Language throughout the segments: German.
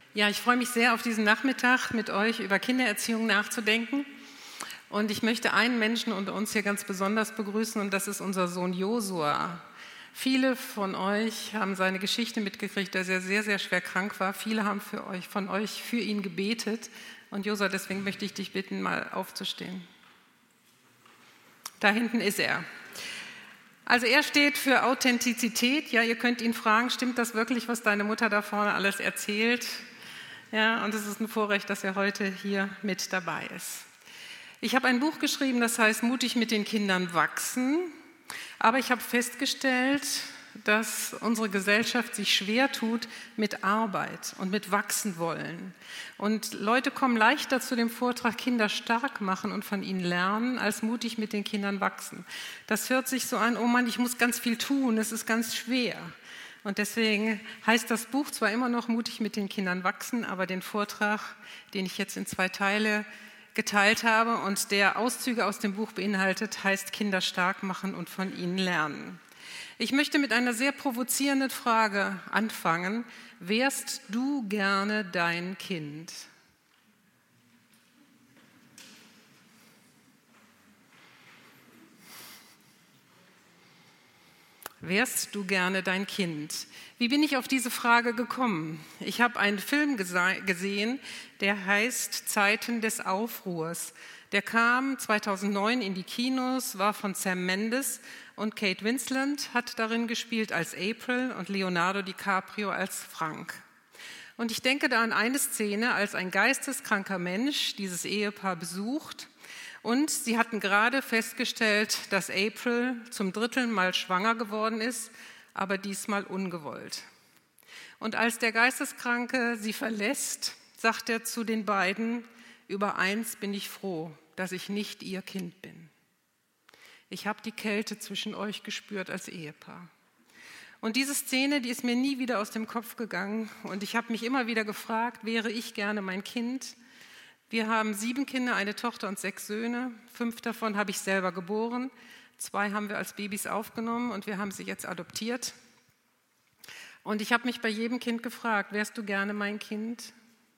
Ja, ich freue mich sehr auf diesen Nachmittag, mit euch über Kindererziehung nachzudenken. Und ich möchte einen Menschen unter uns hier ganz besonders begrüßen, und das ist unser Sohn Josua. Viele von euch haben seine Geschichte mitgekriegt, dass er sehr, sehr schwer krank war. Viele haben von euch für ihn gebetet. Und Josua, deswegen möchte ich dich bitten, mal aufzustehen. Da hinten ist er. Also er steht für Authentizität. Ja, ihr könnt ihn fragen, stimmt das wirklich, was deine Mutter da vorne alles erzählt? Ja, und es ist ein Vorrecht, dass er heute hier mit dabei ist. Ich habe ein Buch geschrieben, das heißt Mutig mit den Kindern wachsen. Aber ich habe festgestellt, dass unsere Gesellschaft sich schwer tut mit Arbeit und mit wachsen wollen. Und Leute kommen leichter zu dem Vortrag Kinder stark machen und von ihnen lernen, als mutig mit den Kindern wachsen. Das hört sich so an, oh Mann, ich muss ganz viel tun, es ist ganz schwer. Und deswegen heißt das Buch zwar immer noch Mutig mit den Kindern wachsen, aber den Vortrag, den ich jetzt in 2 Teile geteilt habe und der Auszüge aus dem Buch beinhaltet, heißt Kinder stark machen und von ihnen lernen. Ich möchte mit einer sehr provozierenden Frage anfangen. Wärst du gerne dein Kind? Wärst du gerne dein Kind? Wie bin ich auf diese Frage gekommen? Ich habe einen Film gesehen, der heißt Zeiten des Aufruhrs. Der kam 2009 in die Kinos, war von Sam Mendes und Kate Winslet hat darin gespielt als April und Leonardo DiCaprio als Frank. Und ich denke da an eine Szene, als ein geisteskranker Mensch dieses Ehepaar besucht. Und sie hatten gerade festgestellt, dass April zum 3. Mal schwanger geworden ist, aber diesmal ungewollt. Und als der Geisteskranke sie verlässt, sagt er zu den beiden: Über eins bin ich froh, dass ich nicht ihr Kind bin. Ich habe die Kälte zwischen euch gespürt als Ehepaar. Und diese Szene, die ist mir nie wieder aus dem Kopf gegangen. Und ich habe mich immer wieder gefragt, wäre ich gerne mein Kind? Wir haben 7 Kinder, eine Tochter und 6 Söhne. 5 davon habe ich selber geboren. 2 haben wir als Babys aufgenommen und wir haben sie jetzt adoptiert. Und ich habe mich bei jedem Kind gefragt, wärst du gerne mein Kind?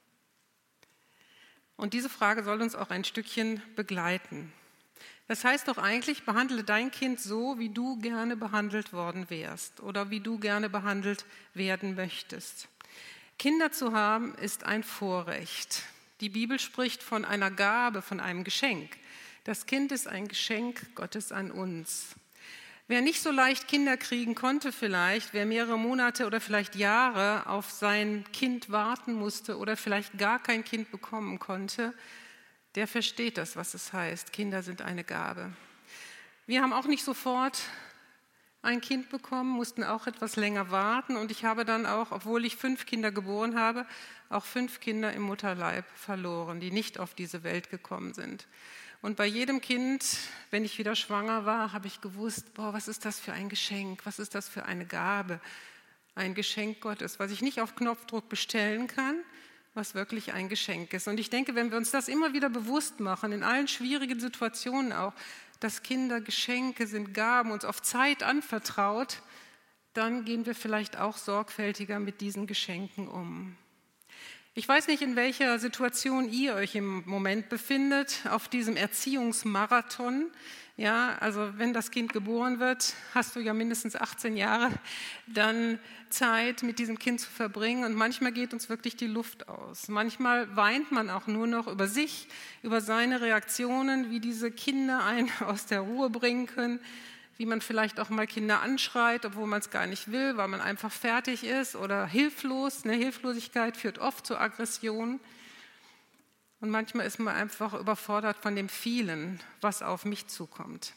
Und diese Frage soll uns auch ein Stückchen begleiten. Das heißt doch eigentlich, behandle dein Kind so, wie du gerne behandelt worden wärst oder wie du gerne behandelt werden möchtest. Kinder zu haben ist ein Vorrecht. Die Bibel spricht von einer Gabe, von einem Geschenk. Das Kind ist ein Geschenk Gottes an uns. Wer nicht so leicht Kinder kriegen konnte vielleicht, wer mehrere Monate oder vielleicht Jahre auf sein Kind warten musste oder vielleicht gar kein Kind bekommen konnte, der versteht das, was es heißt. Kinder sind eine Gabe. Wir haben auch nicht sofort ein Kind bekommen, mussten auch etwas länger warten und ich habe dann auch, obwohl ich 5 Kinder geboren habe, auch 5 Kinder im Mutterleib verloren, die nicht auf diese Welt gekommen sind. Und bei jedem Kind, wenn ich wieder schwanger war, habe ich gewusst, boah, was ist das für ein Geschenk, was ist das für eine Gabe, ein Geschenk Gottes, was ich nicht auf Knopfdruck bestellen kann, was wirklich ein Geschenk ist. Und ich denke, wenn wir uns das immer wieder bewusst machen, in allen schwierigen Situationen auch, dass Kinder Geschenke sind, Gaben, uns auf Zeit anvertraut, dann gehen wir vielleicht auch sorgfältiger mit diesen Geschenken um. Ich weiß nicht, in welcher Situation ihr euch im Moment befindet, auf diesem Erziehungsmarathon. Ja, also wenn das Kind geboren wird, hast du ja mindestens 18 Jahre dann Zeit, mit diesem Kind zu verbringen. Und manchmal geht uns wirklich die Luft aus. Manchmal weint man auch nur noch über sich, über seine Reaktionen, wie diese Kinder einen aus der Ruhe bringen können, wie man vielleicht auch mal Kinder anschreit, obwohl man es gar nicht will, weil man einfach fertig ist oder hilflos. Eine Hilflosigkeit führt oft zu Aggression. Und manchmal ist man einfach überfordert von dem vielen, was auf mich zukommt.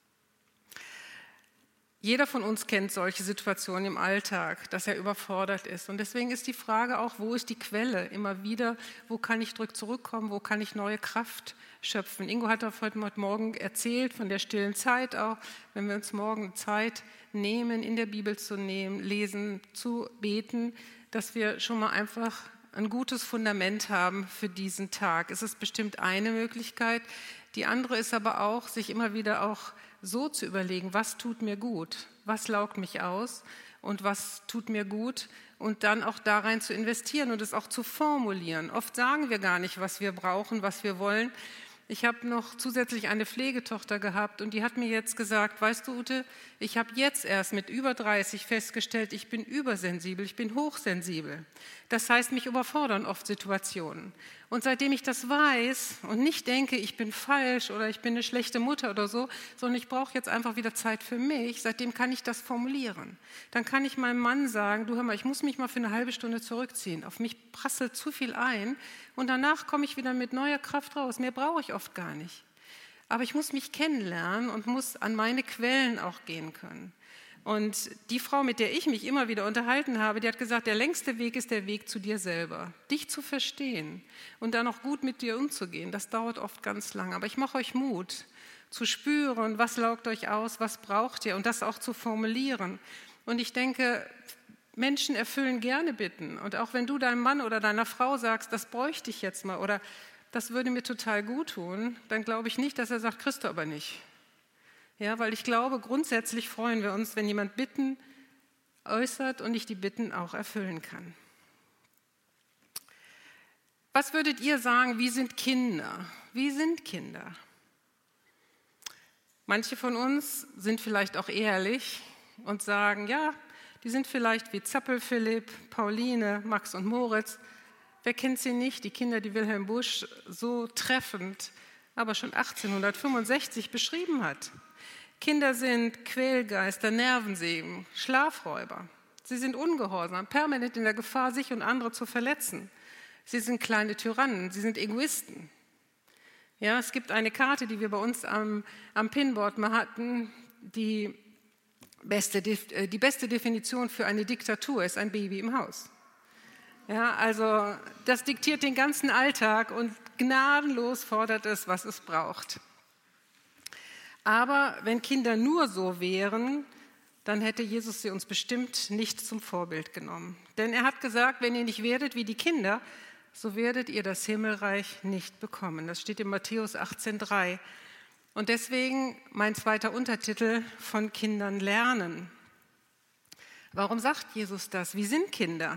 Jeder von uns kennt solche Situationen im Alltag, dass er überfordert ist. Und deswegen ist die Frage auch, wo ist die Quelle? Immer wieder, wo kann ich zurückkommen, wo kann ich neue Kraft schöpfen? Ingo hat heute Morgen erzählt von der stillen Zeit auch, wenn wir uns morgen Zeit nehmen, in der Bibel zu lesen, zu beten, dass wir schon mal einfach ein gutes Fundament haben für diesen Tag. Es ist bestimmt eine Möglichkeit. Die andere ist aber auch, sich immer wieder auch so zu überlegen, was tut mir gut, was laugt mich aus und was tut mir gut und dann auch da rein zu investieren und es auch zu formulieren. Oft sagen wir gar nicht, was wir brauchen, was wir wollen. Ich habe noch zusätzlich eine Pflegetochter gehabt und die hat mir jetzt gesagt, weißt du, Ute, ich habe jetzt erst mit über 30 festgestellt, ich bin übersensibel, ich bin hochsensibel. Das heißt, mich überfordern oft Situationen. Und seitdem ich das weiß und nicht denke, ich bin falsch oder ich bin eine schlechte Mutter oder so, sondern ich brauche jetzt einfach wieder Zeit für mich, seitdem kann ich das formulieren. Dann kann ich meinem Mann sagen, du hör mal, ich muss mich mal für eine halbe Stunde zurückziehen. Auf mich prasselt zu viel ein und danach komme ich wieder mit neuer Kraft raus. Mehr brauche ich oft gar nicht. Aber ich muss mich kennenlernen und muss an meine Quellen auch gehen können. Und die Frau, mit der ich mich immer wieder unterhalten habe, die hat gesagt, der längste Weg ist der Weg zu dir selber. Dich zu verstehen und dann auch gut mit dir umzugehen, das dauert oft ganz lange. Aber ich mache euch Mut, zu spüren, was laugt euch aus, was braucht ihr und das auch zu formulieren. Und ich denke, Menschen erfüllen gerne Bitten. Und auch wenn du deinem Mann oder deiner Frau sagst, das bräuchte ich jetzt mal oder das würde mir total gut tun, dann glaube ich nicht, dass er sagt, kriegst du aber nicht. Ja, weil ich glaube, grundsätzlich freuen wir uns, wenn jemand Bitten äußert und ich die Bitten auch erfüllen kann. Was würdet ihr sagen, wie sind Kinder? Wie sind Kinder? Manche von uns sind vielleicht auch ehrlich und sagen, ja, die sind vielleicht wie Zappel Philipp, Pauline, Max und Moritz. Wer kennt sie nicht? Die Kinder, die Wilhelm Busch so treffend, aber schon 1865 beschrieben hat. Kinder sind Quälgeister, Nervensägen, Schlafräuber. Sie sind ungehorsam, permanent in der Gefahr, sich und andere zu verletzen. Sie sind kleine Tyrannen, sie sind Egoisten. Ja, es gibt eine Karte, die wir bei uns am Pinboard mal hatten, die beste Definition für eine Diktatur ist ein Baby im Haus. Ja, also das diktiert den ganzen Alltag und gnadenlos fordert es, was es braucht. Aber wenn Kinder nur so wären, dann hätte Jesus sie uns bestimmt nicht zum Vorbild genommen. Denn er hat gesagt, wenn ihr nicht werdet wie die Kinder, so werdet ihr das Himmelreich nicht bekommen. Das steht in Matthäus 18,3. Und deswegen mein zweiter Untertitel, von Kindern lernen. Warum sagt Jesus das? Wie sind Kinder?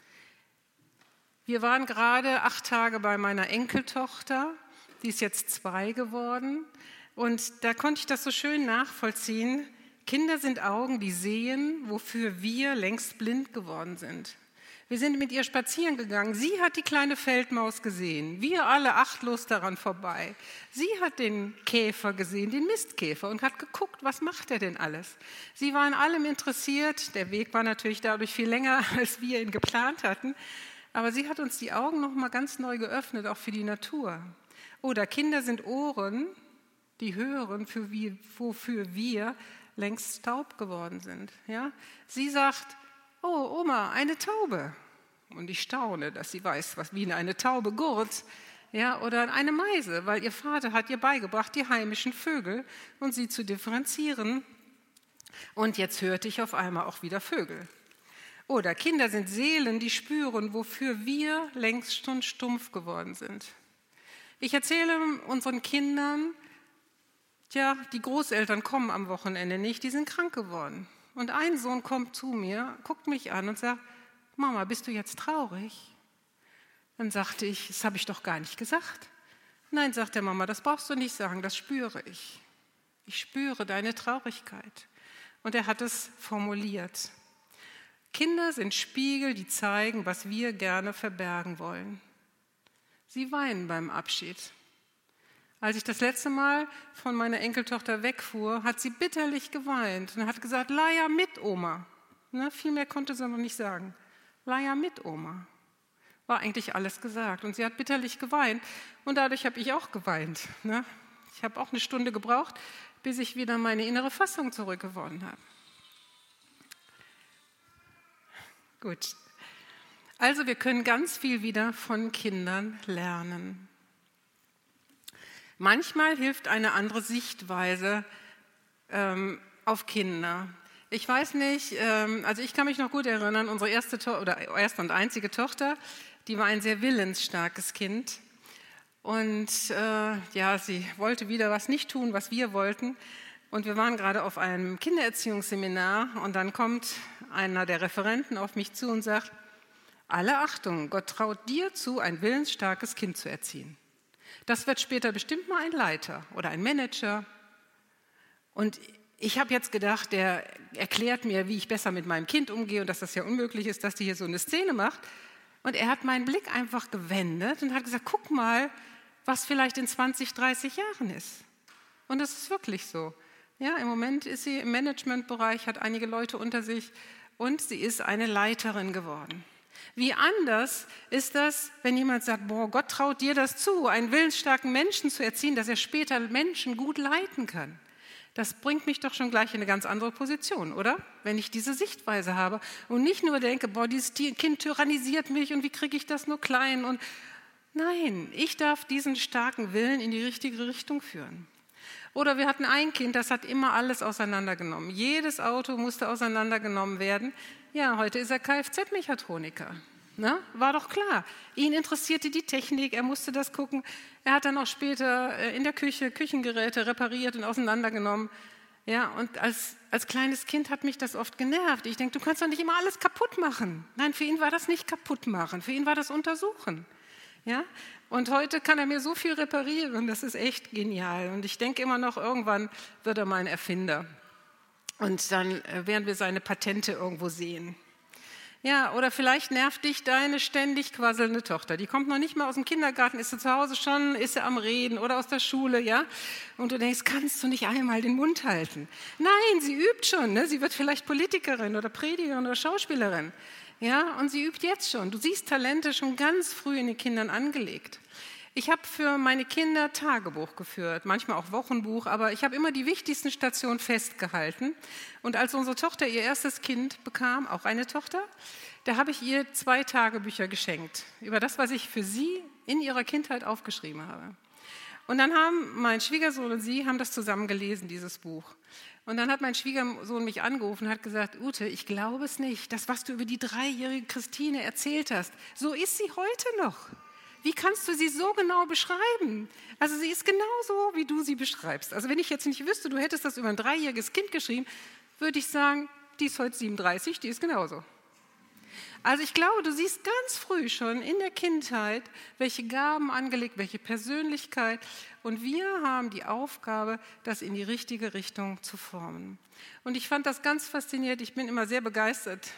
Wir waren gerade 8 Tage bei meiner Enkeltochter, die ist jetzt 2 geworden. Und da konnte ich das so schön nachvollziehen. Kinder sind Augen, die sehen, wofür wir längst blind geworden sind. Wir sind mit ihr spazieren gegangen. Sie hat die kleine Feldmaus gesehen. Wir alle achtlos daran vorbei. Sie hat den Käfer gesehen, den Mistkäfer, und hat geguckt, was macht er denn alles. Sie war an allem interessiert. Der Weg war natürlich dadurch viel länger, als wir ihn geplant hatten. Aber sie hat uns die Augen noch mal ganz neu geöffnet, auch für die Natur. Oder Kinder sind Ohren, die hören, wofür wir längst taub geworden sind. Ja? Sie sagt, oh Oma, eine Taube. Und ich staune, dass sie weiß, wie eine Taube gurrt. Ja? Oder eine Meise, weil ihr Vater hat ihr beigebracht, die heimischen Vögel und sie zu differenzieren. Und jetzt hörte ich auf einmal auch wieder Vögel. Oder Kinder sind Seelen, die spüren, wofür wir längst schon stumpf geworden sind. Ich erzähle unseren Kindern, tja, die Großeltern kommen am Wochenende nicht, die sind krank geworden. Und ein Sohn kommt zu mir, guckt mich an und sagt, Mama, bist du jetzt traurig? Dann sagte ich, das habe ich doch gar nicht gesagt. Nein, sagt der Mama, das brauchst du nicht sagen, das spüre ich. Ich spüre deine Traurigkeit. Und er hat es formuliert. Kinder sind Spiegel, die zeigen, was wir gerne verbergen wollen. Sie weinen beim Abschied. Als ich das letzte Mal von meiner Enkeltochter wegfuhr, hat sie bitterlich geweint und hat gesagt, Laia mit Oma. Ne, viel mehr konnte sie noch nicht sagen. Laia mit Oma. War eigentlich alles gesagt. Und sie hat bitterlich geweint und dadurch habe ich auch geweint. Ne? Ich habe auch eine Stunde gebraucht, bis ich wieder meine innere Fassung zurückgewonnen habe. Gut. Also wir können ganz viel wieder von Kindern lernen. Manchmal hilft eine andere Sichtweise auf Kinder. Ich weiß nicht, also ich kann mich noch gut erinnern, unsere erste und einzige Tochter, die war ein sehr willensstarkes Kind. Und ja, sie wollte wieder was nicht tun, was wir wollten. Und wir waren gerade auf einem Kindererziehungsseminar und dann kommt einer der Referenten auf mich zu und sagt, alle Achtung, Gott traut dir zu, ein willensstarkes Kind zu erziehen. Das wird später bestimmt mal ein Leiter oder ein Manager. Und ich habe jetzt gedacht, der erklärt mir, wie ich besser mit meinem Kind umgehe und dass das ja unmöglich ist, dass die hier so eine Szene macht. Und er hat meinen Blick einfach gewendet und hat gesagt, guck mal, was vielleicht in 20, 30 Jahren ist. Und das ist wirklich so. Ja, im Moment ist sie im Managementbereich, hat einige Leute unter sich und sie ist eine Leiterin geworden. Wie anders ist das, wenn jemand sagt, boah, Gott traut dir das zu, einen willensstarken Menschen zu erziehen, dass er später Menschen gut leiten kann. Das bringt mich doch schon gleich in eine ganz andere Position, oder? Wenn ich diese Sichtweise habe und nicht nur denke, boah, dieses Kind tyrannisiert mich und wie kriege ich das nur klein? Und nein, ich darf diesen starken Willen in die richtige Richtung führen. Oder wir hatten ein Kind, das hat immer alles auseinandergenommen. Jedes Auto musste auseinandergenommen werden. Ja, heute ist er Kfz-Mechatroniker. Na, war doch klar. Ihn interessierte die Technik, er musste das gucken. Er hat dann auch später in der Küche Küchengeräte repariert und auseinandergenommen. Ja, und als kleines Kind hat mich das oft genervt. Ich denke, du kannst doch nicht immer alles kaputt machen. Nein, für ihn war das nicht kaputt machen, für ihn war das Untersuchen. Ja? Und heute kann er mir so viel reparieren, das ist echt genial. Und ich denke immer noch, irgendwann wird er mal ein Erfinder. Und dann werden wir seine Patente irgendwo sehen. Ja, oder vielleicht nervt dich deine ständig quasselnde Tochter. Die kommt noch nicht mal aus dem Kindergarten, ist sie zu Hause schon, ist sie am Reden oder aus der Schule, ja? Und du denkst, kannst du nicht einmal den Mund halten? Nein, sie übt schon, ne? Sie wird vielleicht Politikerin oder Predigerin oder Schauspielerin. Ja, und sie übt jetzt schon. Du siehst Talente schon ganz früh in den Kindern angelegt. Ich habe für meine Kinder Tagebuch geführt, manchmal auch Wochenbuch, aber ich habe immer die wichtigsten Stationen festgehalten. Und als unsere Tochter ihr erstes Kind bekam, auch eine Tochter, da habe ich ihr 2 Tagebücher geschenkt über das, was ich für sie in ihrer Kindheit aufgeschrieben habe. Und dann haben mein Schwiegersohn und sie haben das zusammen gelesen, dieses Buch. Und dann hat mein Schwiegersohn mich angerufen und hat gesagt, Ute, ich glaube es nicht, das, was du über die 3-jährige Christine erzählt hast, so ist sie heute noch. Wie kannst du sie so genau beschreiben? Also sie ist genauso, wie du sie beschreibst. Also wenn ich jetzt nicht wüsste, du hättest das über ein 3-jähriges Kind geschrieben, würde ich sagen, die ist heute 37, die ist genauso. Also ich glaube, du siehst ganz früh schon in der Kindheit, welche Gaben angelegt, welche Persönlichkeit. Und wir haben die Aufgabe, das in die richtige Richtung zu formen. Und ich fand das ganz faszinierend. Ich bin immer sehr begeistert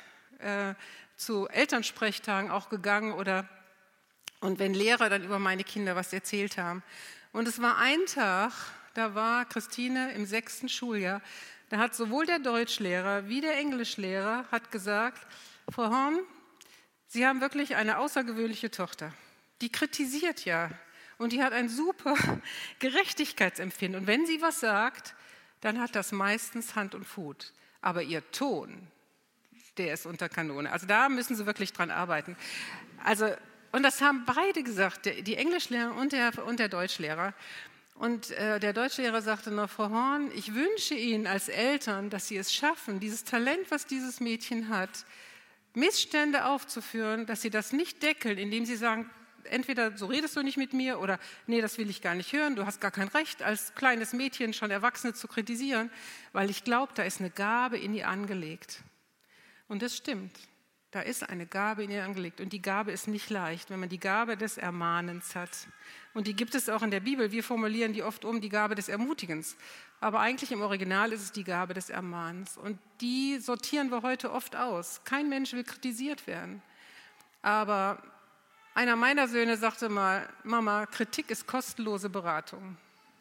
zu Elternsprechtagen auch gegangen und wenn Lehrer dann über meine Kinder was erzählt haben. Und es war ein Tag, da war Christine im 6. Schuljahr, da hat sowohl der Deutschlehrer wie der Englischlehrer hat gesagt, Frau Horn, Sie haben wirklich eine außergewöhnliche Tochter. Die kritisiert ja und die hat ein super Gerechtigkeitsempfinden. Und wenn sie was sagt, dann hat das meistens Hand und Fuß. Aber ihr Ton, der ist unter Kanone. Also da müssen Sie wirklich dran arbeiten. Und das haben beide gesagt, die Englischlehrer und der Deutschlehrer. Und der Deutschlehrer sagte noch, Frau Horn, ich wünsche Ihnen als Eltern, dass Sie es schaffen, dieses Talent, was dieses Mädchen hat, Missstände aufzuführen, dass Sie das nicht deckeln, indem Sie sagen, entweder so redest du nicht mit mir oder nee, das will ich gar nicht hören, du hast gar kein Recht, als kleines Mädchen schon Erwachsene zu kritisieren, weil ich glaube, da ist eine Gabe in ihr angelegt. Und das stimmt. Da ist eine Gabe in ihr angelegt und die Gabe ist nicht leicht, wenn man die Gabe des Ermahnens hat. Und die gibt es auch in der Bibel. Wir formulieren die oft die Gabe des Ermutigens. Aber eigentlich im Original ist es die Gabe des Ermahnens. Und die sortieren wir heute oft aus. Kein Mensch will kritisiert werden. Aber einer meiner Söhne sagte mal, Mama, Kritik ist kostenlose Beratung.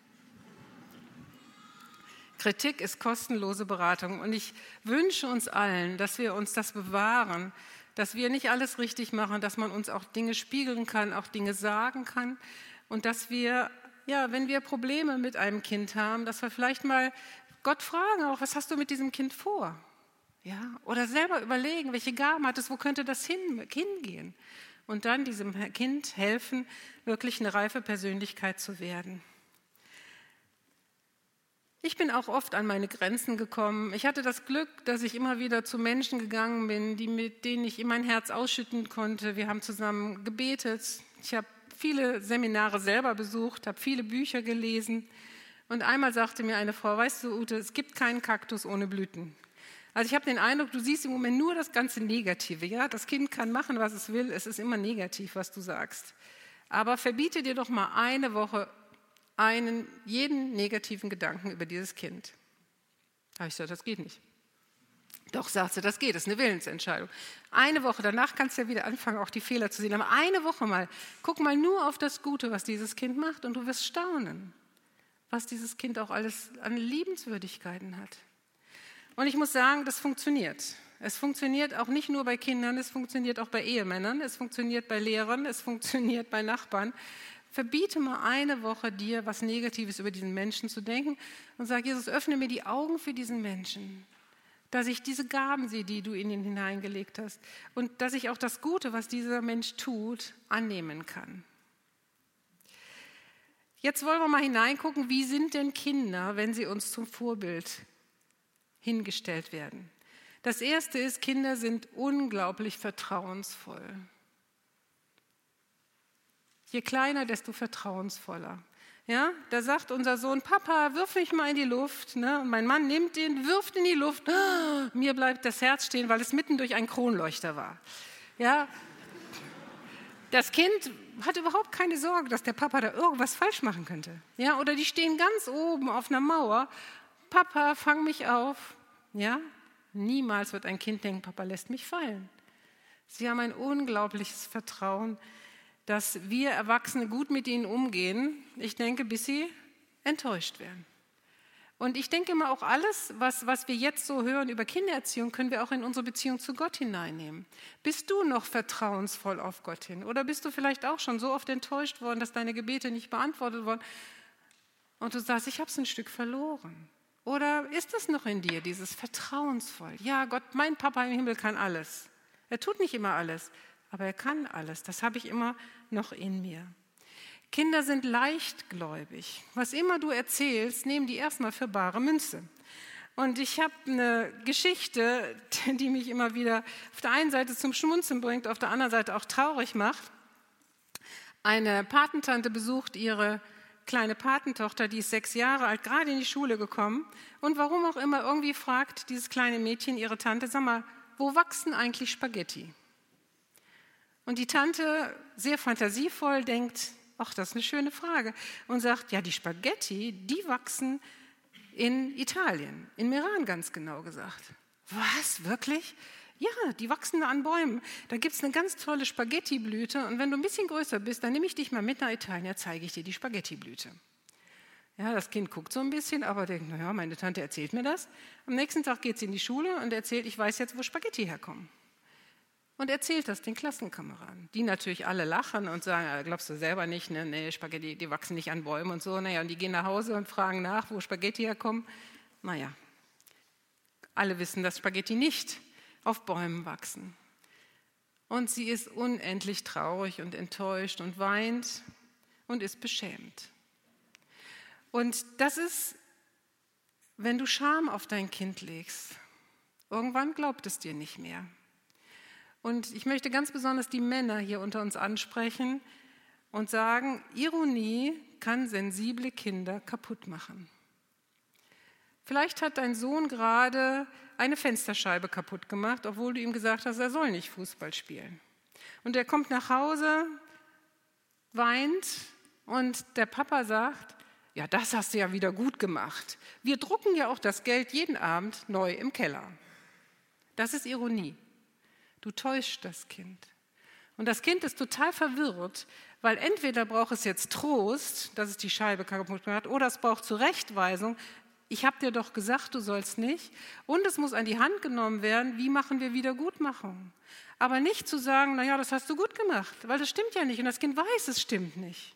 Kritik ist kostenlose Beratung und ich wünsche uns allen, dass wir uns das bewahren, dass wir nicht alles richtig machen, dass man uns auch Dinge spiegeln kann, auch Dinge sagen kann und dass wir, ja, wenn wir Probleme mit einem Kind haben, dass wir vielleicht mal Gott fragen, auch was hast du mit diesem Kind vor? Ja, oder selber überlegen, welche Gaben hat es, wo könnte das hingehen? Und dann diesem Kind helfen, wirklich eine reife Persönlichkeit zu werden. Ich bin auch oft an meine Grenzen gekommen. Ich hatte das Glück, dass ich immer wieder zu Menschen gegangen bin, mit denen ich mein Herz ausschütten konnte. Wir haben zusammen gebetet. Ich habe viele Seminare selber besucht, habe viele Bücher gelesen. Und einmal sagte mir eine Frau, weißt du, Ute, es gibt keinen Kaktus ohne Blüten. Also ich habe den Eindruck, du siehst im Moment nur das ganze Negative. Ja? Das Kind kann machen, was es will, es ist immer negativ, was du sagst. Aber verbiete dir doch mal eine Woche jeden negativen Gedanken über dieses Kind. Da habe ich gesagt, das geht nicht. Doch, sagt sie, das geht, das ist eine Willensentscheidung. Eine Woche, danach kannst du ja wieder anfangen, auch die Fehler zu sehen. Aber eine Woche mal, guck mal nur auf das Gute, was dieses Kind macht und du wirst staunen, was dieses Kind auch alles an Liebenswürdigkeiten hat. Und ich muss sagen, das funktioniert. Es funktioniert auch nicht nur bei Kindern, es funktioniert auch bei Ehemännern, es funktioniert bei Lehrern, es funktioniert bei Nachbarn. Verbiete mal eine Woche dir, was Negatives über diesen Menschen zu denken und sag, Jesus, öffne mir die Augen für diesen Menschen, dass ich diese Gaben sehe, die du in ihn hineingelegt hast und dass ich auch das Gute, was dieser Mensch tut, annehmen kann. Jetzt wollen wir mal hineingucken, wie sind denn Kinder, wenn sie uns zum Vorbild hingestellt werden. Das Erste ist, Kinder sind unglaublich vertrauensvoll. Je kleiner, desto vertrauensvoller. Ja, da sagt unser Sohn, Papa, wirf mich mal in die Luft. Ne? Und mein Mann nimmt ihn, wirft in die Luft. Mir bleibt das Herz stehen, weil es mitten durch einen Kronleuchter war. Ja, das Kind hat überhaupt keine Sorge, dass der Papa da irgendwas falsch machen könnte. Ja, oder die stehen ganz oben auf einer Mauer. Papa, fang mich auf. Ja, niemals wird ein Kind denken, Papa lässt mich fallen. Sie haben ein unglaubliches Vertrauen, dass wir Erwachsene gut mit ihnen umgehen, ich denke, bis sie enttäuscht werden. Und ich denke immer auch alles, was wir jetzt so hören über Kindererziehung, können wir auch in unsere Beziehung zu Gott hineinnehmen. Bist du noch vertrauensvoll auf Gott hin? Oder bist du vielleicht auch schon so oft enttäuscht worden, dass deine Gebete nicht beantwortet wurden und du sagst, ich habe es ein Stück verloren? Oder ist das noch in dir, dieses vertrauensvoll? Ja, Gott, mein Papa im Himmel kann alles. Er tut nicht immer alles, aber er kann alles. Das habe ich immer noch in mir. Kinder sind leichtgläubig. Was immer du erzählst, nehmen die erstmal für bare Münze. Und ich habe eine Geschichte, die mich immer wieder auf der einen Seite zum Schmunzeln bringt, auf der anderen Seite auch traurig macht. Eine Patentante besucht ihre kleine Patentochter, die ist 6 Jahre alt, gerade in die Schule gekommen. Und warum auch immer, irgendwie fragt dieses kleine Mädchen ihre Tante, sag mal, wo wachsen eigentlich Spaghetti? Und die Tante, sehr fantasievoll, denkt, ach, das ist eine schöne Frage. Und sagt, ja, die Spaghetti, die wachsen in Italien, in Meran ganz genau gesagt. Was, wirklich? Ja, die wachsen da an Bäumen. Da gibt es eine ganz tolle Spaghettiblüte. Und wenn du ein bisschen größer bist, dann nehme ich dich mal mit nach Italien, da zeige ich dir die Spaghettiblüte. Ja, das Kind guckt so ein bisschen, aber denkt, naja, meine Tante erzählt mir das. Am nächsten Tag geht sie in die Schule und erzählt, ich weiß jetzt, wo Spaghetti herkommen. Und erzählt das den Klassenkameraden, die natürlich alle lachen und sagen, glaubst du selber nicht, ne? Nee, Spaghetti, die wachsen nicht an Bäumen und so. Naja, und die gehen nach Hause und fragen nach, wo Spaghetti herkommen. Naja, alle wissen, dass Spaghetti nicht auf Bäumen wachsen. Und sie ist unendlich traurig und enttäuscht und weint und ist beschämt. Und das ist, wenn du Scham auf dein Kind legst, irgendwann glaubt es dir nicht mehr. Und ich möchte ganz besonders die Männer hier unter uns ansprechen und sagen, Ironie kann sensible Kinder kaputt machen. Vielleicht hat dein Sohn gerade eine Fensterscheibe kaputt gemacht, obwohl du ihm gesagt hast, er soll nicht Fußball spielen. Und er kommt nach Hause, weint und der Papa sagt, ja, das hast du ja wieder gut gemacht. Wir drucken ja auch das Geld jeden Abend neu im Keller. Das ist Ironie. Du täuschst das Kind. Und das Kind ist total verwirrt, weil entweder braucht es jetzt Trost, dass es die Scheibe kaputt gemacht hat, oder es braucht Zurechtweisung. Ich habe dir doch gesagt, du sollst nicht. Und es muss an die Hand genommen werden, wie machen wir Wiedergutmachung. Aber nicht zu sagen, naja, das hast du gut gemacht, weil das stimmt ja nicht. Und das Kind weiß, es stimmt nicht.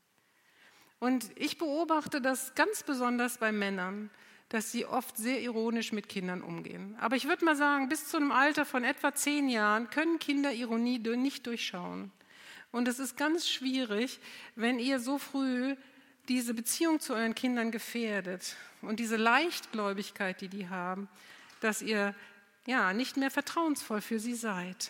Und ich beobachte das ganz besonders bei Männern, dass sie oft sehr ironisch mit Kindern umgehen. Aber ich würde mal sagen, bis zu einem Alter von etwa 10 Jahren können Kinder Ironie nicht durchschauen. Und es ist ganz schwierig, wenn ihr so früh diese Beziehung zu euren Kindern gefährdet und diese Leichtgläubigkeit, die die haben, dass ihr ja nicht mehr vertrauensvoll für sie seid.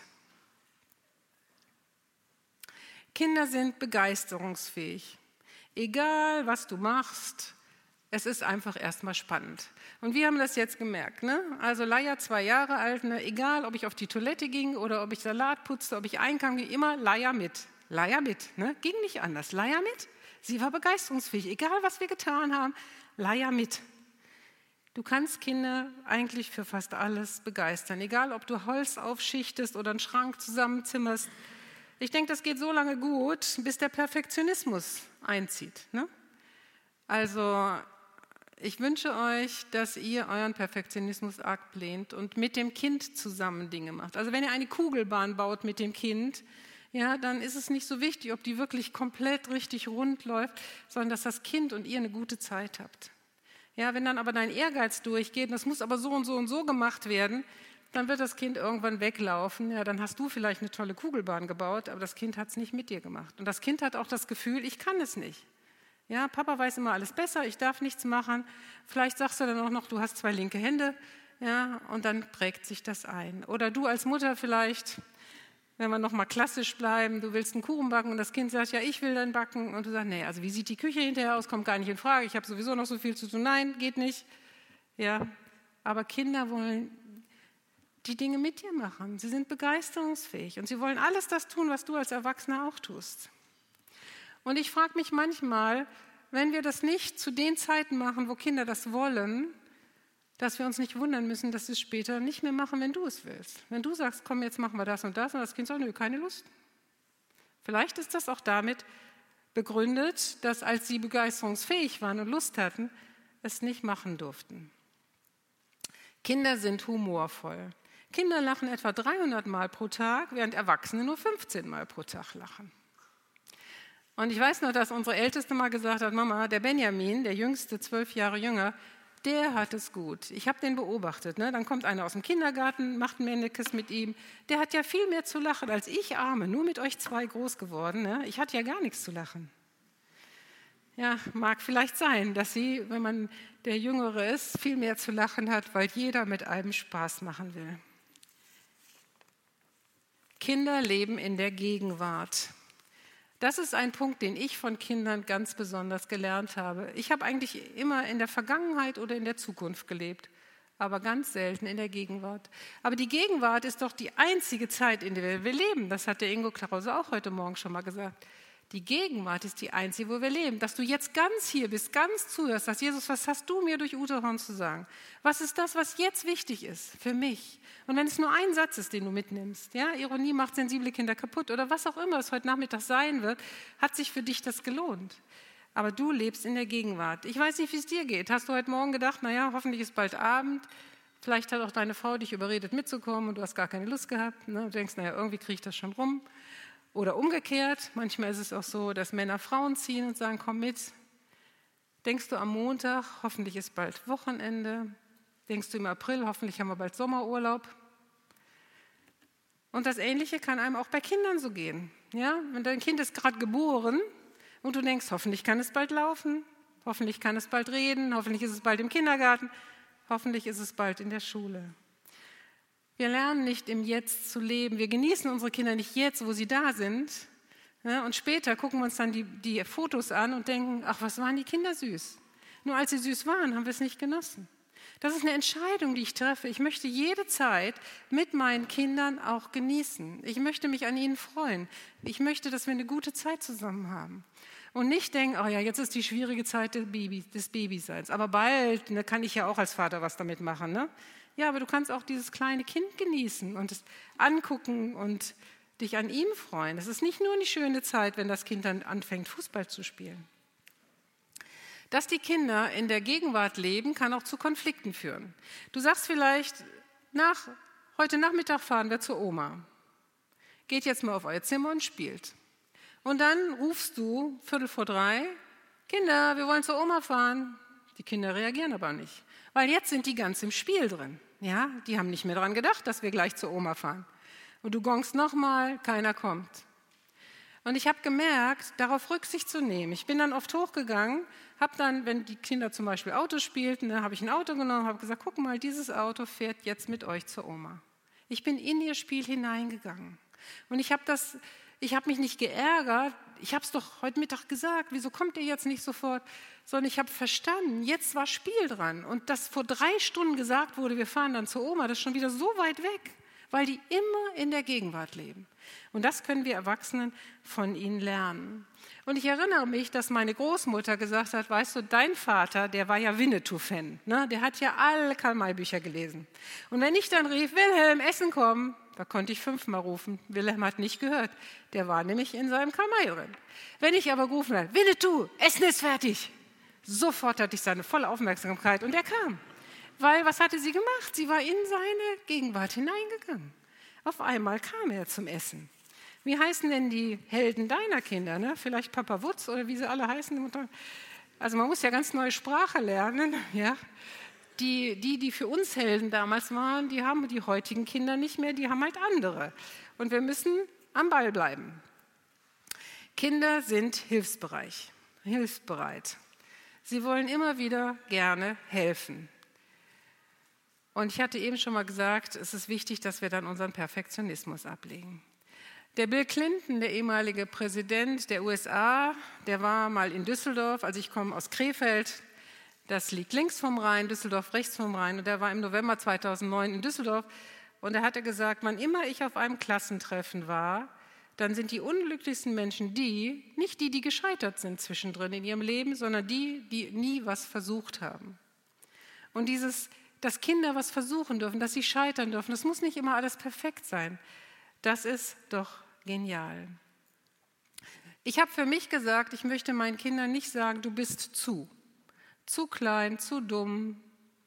Kinder sind begeisterungsfähig. Egal, was du machst, Es ist einfach erstmal spannend. Und wir haben das jetzt gemerkt. Ne? Also Laia, 2 Jahre alt, ne? Egal, ob ich auf die Toilette ging oder ob ich Salat putzte, ob ich einkam, ging immer Laia mit. Laia mit. Ne? Ging nicht anders. Laia mit. Sie war begeisterungsfähig. Egal, was wir getan haben, Laia mit. Du kannst Kinder eigentlich für fast alles begeistern. Egal, ob du Holz aufschichtest oder einen Schrank zusammenzimmerst. Ich denke, das geht so lange gut, bis der Perfektionismus einzieht. Ne? Also ich wünsche euch, dass ihr euren Perfektionismus ablehnt und mit dem Kind zusammen Dinge macht. Also wenn ihr eine Kugelbahn baut mit dem Kind, ja, dann ist es nicht so wichtig, ob die wirklich komplett richtig rund läuft, sondern dass das Kind und ihr eine gute Zeit habt. Ja, wenn dann aber dein Ehrgeiz durchgeht, das muss aber so und so und so gemacht werden, dann wird das Kind irgendwann weglaufen. Ja, dann hast du vielleicht eine tolle Kugelbahn gebaut, aber das Kind hat es nicht mit dir gemacht. Und das Kind hat auch das Gefühl, ich kann es nicht. Ja, Papa weiß immer alles besser, ich darf nichts machen. Vielleicht sagst du dann auch noch, du hast 2 linke Hände, ja, und dann prägt sich das ein. Oder du als Mutter vielleicht, wenn wir noch mal klassisch bleiben, du willst einen Kuchen backen und das Kind sagt, ja, ich will dann backen. Und du sagst, nee, also wie sieht die Küche hinterher aus, kommt gar nicht in Frage, ich habe sowieso noch so viel zu tun, nein, geht nicht. Ja, aber Kinder wollen die Dinge mit dir machen, sie sind begeisterungsfähig und sie wollen alles das tun, was du als Erwachsener auch tust. Und ich frage mich manchmal, wenn wir das nicht zu den Zeiten machen, wo Kinder das wollen, dass wir uns nicht wundern müssen, dass sie es später nicht mehr machen, wenn du es willst. Wenn du sagst, komm, jetzt machen wir das und das Kind sagt, nö, keine Lust. Vielleicht ist das auch damit begründet, dass als sie begeisterungsfähig waren und Lust hatten, es nicht machen durften. Kinder sind humorvoll. Kinder lachen etwa 300 Mal pro Tag, während Erwachsene nur 15 Mal pro Tag lachen. Und ich weiß noch, dass unsere Älteste mal gesagt hat, Mama, der Benjamin, der Jüngste, 12 Jahre jünger, der hat es gut. Ich habe den beobachtet. Ne? Dann kommt einer aus dem Kindergarten, macht ein Männekes mit ihm. Der hat ja viel mehr zu lachen als ich, Arme, nur mit euch 2 groß geworden. Ne? Ich hatte ja gar nichts zu lachen. Ja, mag vielleicht sein, dass sie, wenn man der Jüngere ist, viel mehr zu lachen hat, weil jeder mit einem Spaß machen will. Kinder leben in der Gegenwart. Das ist ein Punkt, den ich von Kindern ganz besonders gelernt habe. Ich habe eigentlich immer in der Vergangenheit oder in der Zukunft gelebt, aber ganz selten in der Gegenwart. Aber die Gegenwart ist doch die einzige Zeit, in der wir leben. Das hat der Ingo Klause auch heute Morgen schon mal gesagt. Die Gegenwart ist die einzige, wo wir leben. Dass du jetzt ganz hier bist, ganz zuhörst, sagst, Jesus, was hast du mir durch Ute Horn zu sagen? Was ist das, was jetzt wichtig ist für mich? Und wenn es nur ein Satz ist, den du mitnimmst, ja, Ironie macht sensible Kinder kaputt oder was auch immer es heute Nachmittag sein wird, hat sich für dich das gelohnt. Aber du lebst in der Gegenwart. Ich weiß nicht, wie es dir geht. Hast du heute Morgen gedacht, naja, hoffentlich ist bald Abend. Vielleicht hat auch deine Frau dich überredet, mitzukommen und du hast gar keine Lust gehabt. Ne? Du denkst, naja, irgendwie kriege ich das schon rum. Oder umgekehrt, manchmal ist es auch so, dass Männer Frauen ziehen und sagen, komm mit. Denkst du am Montag, hoffentlich ist bald Wochenende. Denkst du im April, hoffentlich haben wir bald Sommerurlaub. Und das Ähnliche kann einem auch bei Kindern so gehen. Ja? Wenn dein Kind ist gerade geboren und du denkst, hoffentlich kann es bald laufen, hoffentlich kann es bald reden, hoffentlich ist es bald im Kindergarten, hoffentlich ist es bald in der Schule. Wir lernen nicht im Jetzt zu leben. Wir genießen unsere Kinder nicht jetzt, wo sie da sind. Ja, und später gucken wir uns dann die Fotos an und denken, ach, was waren die Kinder süß. Nur als sie süß waren, haben wir es nicht genossen. Das ist eine Entscheidung, die ich treffe. Ich möchte jede Zeit mit meinen Kindern auch genießen. Ich möchte mich an ihnen freuen. Ich möchte, dass wir eine gute Zeit zusammen haben. Und nicht denken, oh ja, jetzt ist die schwierige Zeit des Babyseins. Aber bald kann ich ja auch als Vater was damit machen. Ne? Ja, aber du kannst auch dieses kleine Kind genießen und es angucken und dich an ihm freuen. Das ist nicht nur eine schöne Zeit, wenn das Kind dann anfängt, Fußball zu spielen. Dass die Kinder in der Gegenwart leben, kann auch zu Konflikten führen. Du sagst vielleicht, heute Nachmittag fahren wir zur Oma. Geht jetzt mal auf euer Zimmer und spielt. Und dann rufst du 2:45, Kinder, wir wollen zur Oma fahren. Die Kinder reagieren aber nicht, weil jetzt sind die ganz im Spiel drin. Ja, die haben nicht mehr daran gedacht, dass wir gleich zur Oma fahren. Und du gongst nochmal, keiner kommt. Und ich habe gemerkt, darauf Rücksicht zu nehmen. Ich bin dann oft hochgegangen, habe dann, wenn die Kinder zum Beispiel Auto spielten, habe ich ein Auto genommen, habe gesagt, guck mal, dieses Auto fährt jetzt mit euch zur Oma. Ich bin in ihr Spiel hineingegangen. Und ich habe mich nicht geärgert, ich habe es doch heute Mittag gesagt, wieso kommt ihr jetzt nicht sofort? Sondern ich habe verstanden, jetzt war Spiel dran. Und dass vor 3 Stunden gesagt wurde, wir fahren dann zur Oma, das ist schon wieder so weit weg, weil die immer in der Gegenwart leben. Und das können wir Erwachsenen von ihnen lernen. Und ich erinnere mich, dass meine Großmutter gesagt hat, weißt du, dein Vater, der war ja Winnetou-Fan, ne? Der hat ja alle Karl-May-Bücher gelesen. Und wenn ich dann rief, Wilhelm, Essen kommen, da konnte ich 5-mal rufen. Wilhelm hat nicht gehört, der war nämlich in seinem Karl-May drin. Wenn ich aber gerufen habe, Winnetou, Essen ist fertig, sofort hatte ich seine volle Aufmerksamkeit und er kam. Weil, was hatte sie gemacht? Sie war in seine Gegenwart hineingegangen. Auf einmal kam er zum Essen. Wie heißen denn die Helden deiner Kinder? Ne? Vielleicht Papa Wutz oder wie sie alle heißen. Also man muss ja ganz neue Sprache lernen. Ja? Die für uns Helden damals waren, die haben die heutigen Kinder nicht mehr, die haben halt andere. Und wir müssen am Ball bleiben. Kinder sind hilfsbereit. Sie wollen immer wieder gerne helfen. Und ich hatte eben schon mal gesagt, es ist wichtig, dass wir dann unseren Perfektionismus ablegen. Der Bill Clinton, der ehemalige Präsident der USA, der war mal in Düsseldorf, also ich komme aus Krefeld, das liegt links vom Rhein, Düsseldorf rechts vom Rhein, und der war im November 2009 in Düsseldorf und da hat er gesagt, wann immer ich auf einem Klassentreffen war, dann sind die unglücklichsten Menschen nicht die gescheitert sind zwischendrin in ihrem Leben, sondern die nie was versucht haben. Und dass Kinder was versuchen dürfen, dass sie scheitern dürfen, das muss nicht immer alles perfekt sein. Das ist doch genial. Ich habe für mich gesagt, ich möchte meinen Kindern nicht sagen, du bist zu klein, zu dumm,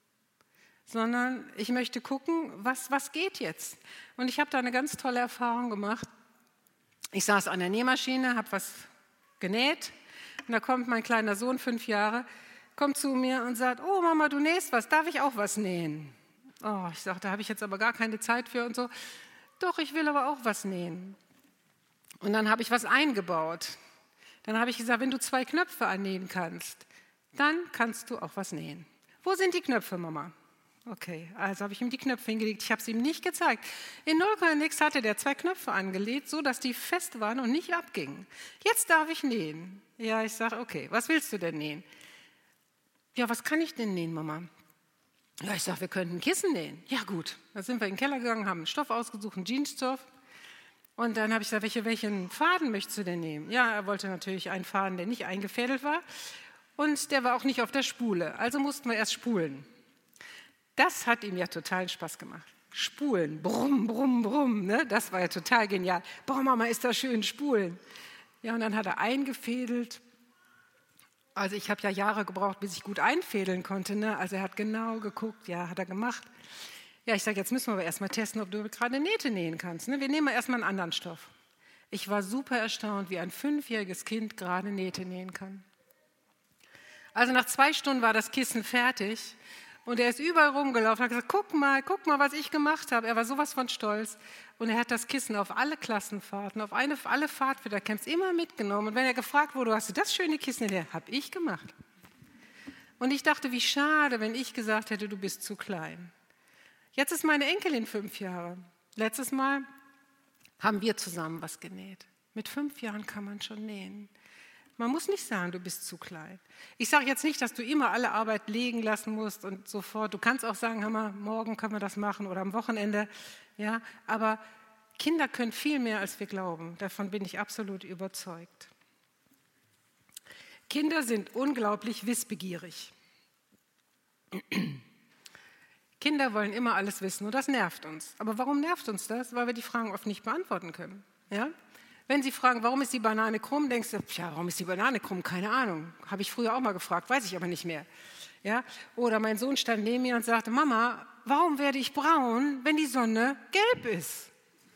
sondern ich möchte gucken, was geht jetzt? Und ich habe da eine ganz tolle Erfahrung gemacht. Ich saß an der Nähmaschine, habe was genäht und da kommt mein kleiner Sohn, 5 Jahre, kommt zu mir und sagt, oh Mama, du nähst was, darf ich auch was nähen? Oh, ich sage, da habe ich jetzt aber gar keine Zeit für und so. Doch, ich will aber auch was nähen. Und dann habe ich was eingebaut. Dann habe ich gesagt, wenn du 2 Knöpfe annähen kannst, dann kannst du auch was nähen. Wo sind die Knöpfe, Mama? Okay, also habe ich ihm die Knöpfe hingelegt. Ich habe sie ihm nicht gezeigt. In 0, nix hatte der 2 Knöpfe angelegt, so dass die fest waren und nicht abgingen. Jetzt darf ich nähen. Ja, ich sage, okay, was willst du denn nähen? Ja, was kann ich denn nähen, Mama? Ja, ich sage, wir könnten ein Kissen nähen. Ja, gut. Dann sind wir in den Keller gegangen, haben einen Stoff ausgesucht, einen Jeansstoff. Und dann habe ich gesagt, welchen Faden möchtest du denn nehmen? Ja, er wollte natürlich einen Faden, der nicht eingefädelt war. Und der war auch nicht auf der Spule. Also mussten wir erst spulen. Das hat ihm ja totalen Spaß gemacht. Spulen, brumm, brumm, brumm. Ne? Das war ja total genial. Boah, Mama, ist das schön, spulen. Ja, und dann hat er eingefädelt. Also ich habe ja Jahre gebraucht, bis ich gut einfädeln konnte. Ne? Also er hat genau geguckt, ja, hat er gemacht. Ja, ich sage, jetzt müssen wir aber erstmal testen, ob du gerade Nähte nähen kannst. Ne? Wir nehmen mal erstmal einen anderen Stoff. Ich war super erstaunt, wie ein 5-jähriges Kind gerade Nähte nähen kann. Also nach 2 Stunden war das Kissen fertig und er ist überall rumgelaufen und hat gesagt, guck mal, was ich gemacht habe. Er war sowas von stolz und er hat das Kissen auf alle Klassenfahrten, auf alle Pfadfindercamps immer mitgenommen. Und wenn er gefragt wurde, hast du das schöne Kissen nähen? Habe ich gemacht. Und ich dachte, wie schade, wenn ich gesagt hätte, du bist zu klein. Jetzt ist meine Enkelin 5 Jahre. Letztes Mal haben wir zusammen was genäht. Mit 5 Jahren kann man schon nähen. Man muss nicht sagen, du bist zu klein. Ich sage jetzt nicht, dass du immer alle Arbeit liegen lassen musst und sofort. Du kannst auch sagen, Hammer, morgen können wir das machen oder am Wochenende. Ja, aber Kinder können viel mehr, als wir glauben. Davon bin ich absolut überzeugt. Kinder sind unglaublich wissbegierig. Kinder wollen immer alles wissen und das nervt uns. Aber warum nervt uns das? Weil wir die Fragen oft nicht beantworten können. Ja? Wenn sie fragen, warum ist die Banane krumm, denkst du, tja, warum ist die Banane krumm? Keine Ahnung. Habe ich früher auch mal gefragt, weiß ich aber nicht mehr. Ja? Oder mein Sohn stand neben mir und sagte, Mama, warum werde ich braun, wenn die Sonne gelb ist?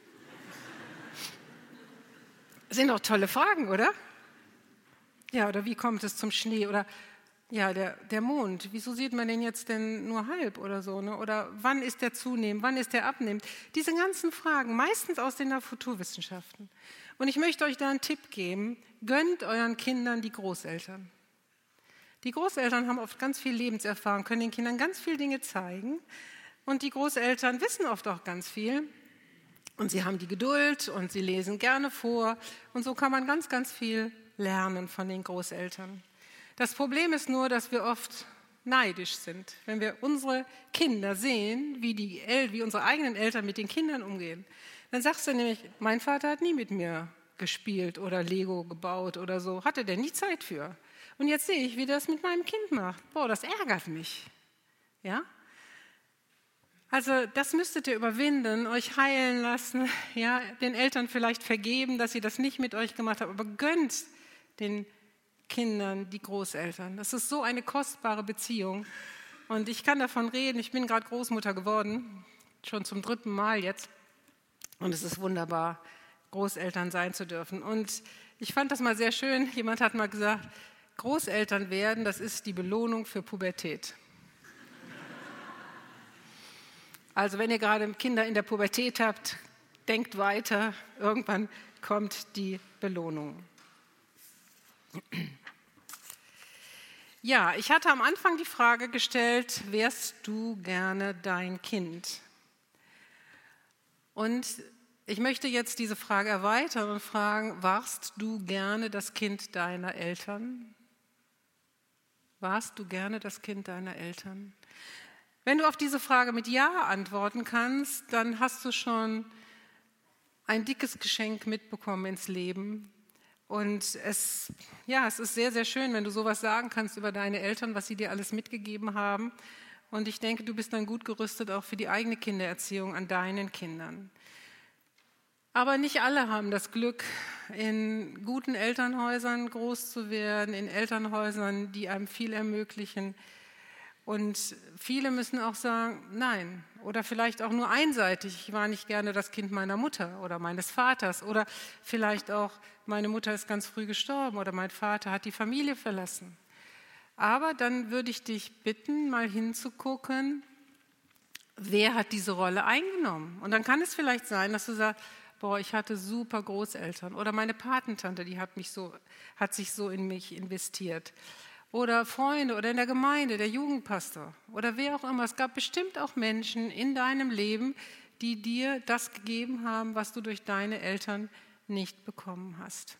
Das sind doch tolle Fragen, oder? Ja, oder wie kommt es zum Schnee? Oder ja, der Mond, wieso sieht man den jetzt denn nur halb oder so? Ne? Oder wann ist der zunehmend, wann ist der abnehmend? Diese ganzen Fragen, meistens aus den Naturwissenschaften. Und ich möchte euch da einen Tipp geben, gönnt euren Kindern die Großeltern. Die Großeltern haben oft ganz viel Lebenserfahrung, können den Kindern ganz viele Dinge zeigen. Und die Großeltern wissen oft auch ganz viel. Und sie haben die Geduld und sie lesen gerne vor. Und so kann man ganz, ganz viel lernen von den Großeltern. Das Problem ist nur, dass wir oft neidisch sind, wenn wir unsere Kinder sehen, wie unsere eigenen Eltern mit den Kindern umgehen. Dann sagst du nämlich, mein Vater hat nie mit mir gespielt oder Lego gebaut oder so, hatte der nie Zeit für. Und jetzt sehe ich, wie der das mit meinem Kind macht. Boah, das ärgert mich. Ja? Also das müsstet ihr überwinden, euch heilen lassen, ja, den Eltern vielleicht vergeben, dass sie das nicht mit euch gemacht haben, aber gönnt den Kindern die Großeltern. Das ist so eine kostbare Beziehung. Und ich kann davon reden, ich bin gerade Großmutter geworden, schon zum 3. Mal jetzt. Und es ist wunderbar, Großeltern sein zu dürfen. Und ich fand das mal sehr schön, jemand hat mal gesagt, Großeltern werden, das ist die Belohnung für Pubertät. Also wenn ihr gerade Kinder in der Pubertät habt, denkt weiter, irgendwann kommt die Belohnung. Ja, ich hatte am Anfang die Frage gestellt, wärst du gerne dein Kind? Und ich möchte jetzt diese Frage erweitern und fragen, warst du gerne das Kind deiner Eltern? Warst du gerne das Kind deiner Eltern? Wenn du auf diese Frage mit Ja antworten kannst, dann hast du schon ein dickes Geschenk mitbekommen ins Leben. Und es ist sehr, sehr schön, wenn du sowas sagen kannst über deine Eltern, was sie dir alles mitgegeben haben. Und ich denke, du bist dann gut gerüstet auch für die eigene Kindererziehung an deinen Kindern. Aber nicht alle haben das Glück, in guten Elternhäusern groß zu werden, in Elternhäusern, die einem viel ermöglichen. Und viele müssen auch sagen, nein, oder vielleicht auch nur einseitig. Ich war nicht gerne das Kind meiner Mutter oder meines Vaters oder vielleicht auch, meine Mutter ist ganz früh gestorben oder mein Vater hat die Familie verlassen. Aber dann würde ich dich bitten, mal hinzugucken, wer hat diese Rolle eingenommen? Und dann kann es vielleicht sein, dass du sagst, boah, ich hatte super Großeltern oder meine Patentante, die hat sich so in mich investiert. Oder Freunde oder in der Gemeinde, der Jugendpastor oder wer auch immer. Es gab bestimmt auch Menschen in deinem Leben, die dir das gegeben haben, was du durch deine Eltern nicht bekommen hast.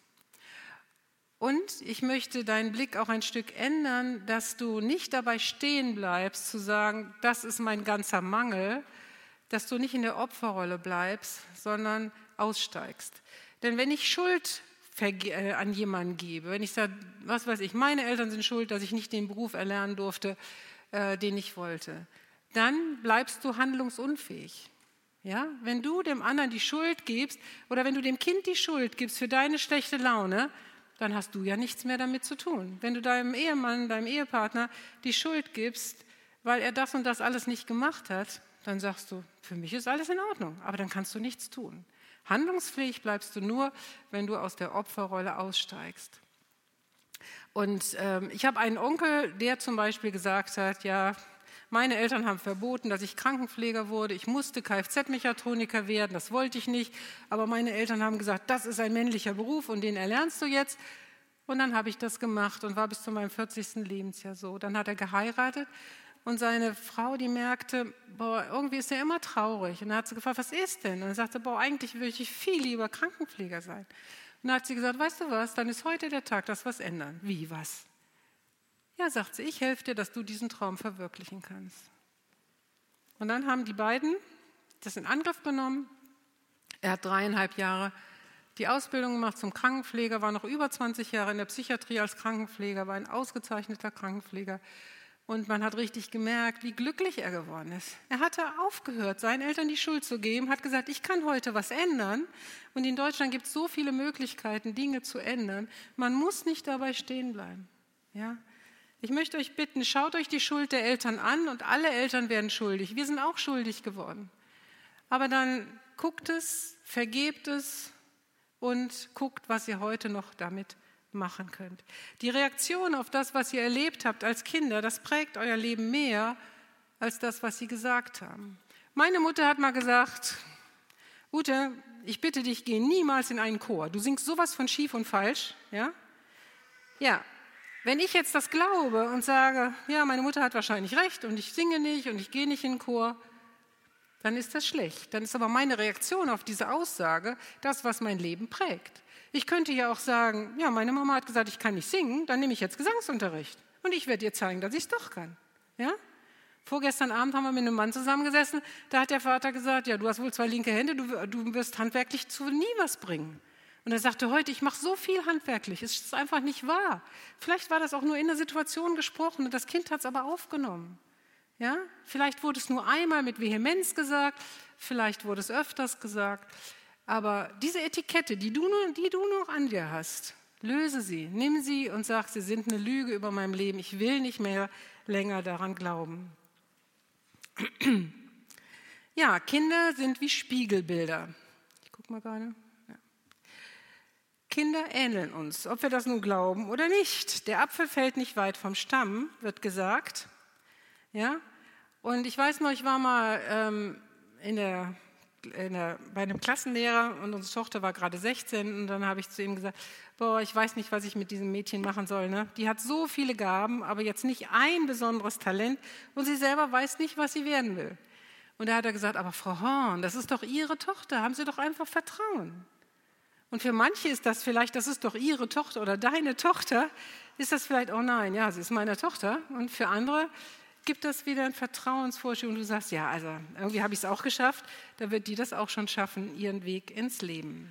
Und ich möchte deinen Blick auch ein Stück ändern, dass du nicht dabei stehen bleibst, zu sagen, das ist mein ganzer Mangel, dass du nicht in der Opferrolle bleibst, sondern aussteigst. Denn wenn ich Schuld an jemanden gebe, wenn ich sage, was weiß ich, meine Eltern sind schuld, dass ich nicht den Beruf erlernen durfte, den ich wollte, dann bleibst du handlungsunfähig. Ja? Wenn du dem anderen die Schuld gibst oder wenn du dem Kind die Schuld gibst für deine schlechte Laune, dann hast du ja nichts mehr damit zu tun. Wenn du deinem Ehemann, deinem Ehepartner die Schuld gibst, weil er das und das alles nicht gemacht hat, dann sagst du, für mich ist alles in Ordnung, aber dann kannst du nichts tun. Handlungsfähig bleibst du nur, wenn du aus der Opferrolle aussteigst. Und ich habe einen Onkel, der zum Beispiel gesagt hat, ja, meine Eltern haben verboten, dass ich Krankenpfleger wurde. Ich musste Kfz-Mechatroniker werden, das wollte ich nicht. Aber meine Eltern haben gesagt, das ist ein männlicher Beruf und den erlernst du jetzt. Und dann habe ich das gemacht und war bis zu meinem 40. Lebensjahr so. Dann hat er geheiratet. Und seine Frau, die merkte, boah, irgendwie ist er immer traurig. Und dann hat sie gefragt, was ist denn? Und er sagte, boah, eigentlich würde ich viel lieber Krankenpfleger sein. Und dann hat sie gesagt, weißt du was, dann ist heute der Tag, dass wir was ändern. Wie, was? Ja, sagt sie, ich helfe dir, dass du diesen Traum verwirklichen kannst. Und dann haben die beiden das in Angriff genommen. Er hat 3,5 Jahre die Ausbildung gemacht zum Krankenpfleger, war noch über 20 Jahre in der Psychiatrie als Krankenpfleger, war ein ausgezeichneter Krankenpfleger. Und man hat richtig gemerkt, wie glücklich er geworden ist. Er hatte aufgehört, seinen Eltern die Schuld zu geben, hat gesagt, ich kann heute was ändern. Und in Deutschland gibt es so viele Möglichkeiten, Dinge zu ändern. Man muss nicht dabei stehen bleiben. Ja? Ich möchte euch bitten, schaut euch die Schuld der Eltern an und alle Eltern werden schuldig. Wir sind auch schuldig geworden. Aber dann guckt es, vergebt es und guckt, was ihr heute noch damit machen könnt. Die Reaktion auf das, was ihr erlebt habt als Kinder, das prägt euer Leben mehr als das, was sie gesagt haben. Meine Mutter hat mal gesagt, Ute, ich bitte dich, geh niemals in einen Chor. Du singst sowas von schief und falsch. Ja? Ja, wenn ich jetzt das glaube und sage, ja, meine Mutter hat wahrscheinlich recht und ich singe nicht und ich gehe nicht in den Chor, dann ist das schlecht. Dann ist aber meine Reaktion auf diese Aussage das, was mein Leben prägt. Ich könnte ja auch sagen, ja, meine Mama hat gesagt, ich kann nicht singen, dann nehme ich jetzt Gesangsunterricht. Und ich werde ihr zeigen, dass ich es doch kann. Ja? Vorgestern Abend haben wir mit einem Mann zusammengesessen, da hat der Vater gesagt, ja, du hast wohl 2 linke Hände, du wirst handwerklich zu nie was bringen. Und er sagte heute, ich mache so viel handwerklich, es ist einfach nicht wahr. Vielleicht war das auch nur in der Situation gesprochen und das Kind hat es aber aufgenommen. Ja? Vielleicht wurde es nur einmal mit Vehemenz gesagt, vielleicht wurde es öfters gesagt. Aber diese Etikette, die du noch an dir hast, löse sie, nimm sie und sag, sie sind eine Lüge über mein Leben. Ich will nicht mehr länger daran glauben. Ja, Kinder sind wie Spiegelbilder. Ich gucke mal gerade. Ja. Kinder ähneln uns, ob wir das nun glauben oder nicht. Der Apfel fällt nicht weit vom Stamm, wird gesagt. Ja? Und ich weiß noch, ich war mal bei einem Klassenlehrer und unsere Tochter war gerade 16 und dann habe ich zu ihm gesagt, boah, ich weiß nicht, was ich mit diesem Mädchen machen soll. Ne? Die hat so viele Gaben, aber jetzt nicht ein besonderes Talent und sie selber weiß nicht, was sie werden will. Und da hat er gesagt, aber Frau Horn, das ist doch Ihre Tochter, haben Sie doch einfach Vertrauen. Und für manche ist das vielleicht, das ist doch Ihre Tochter oder deine Tochter, ist das vielleicht, oh nein, ja, sie ist meine Tochter. Und für andere gibt es wieder ein Vertrauensvorschuss und du sagst, ja, also irgendwie habe ich es auch geschafft, da wird die das auch schon schaffen, ihren Weg ins Leben.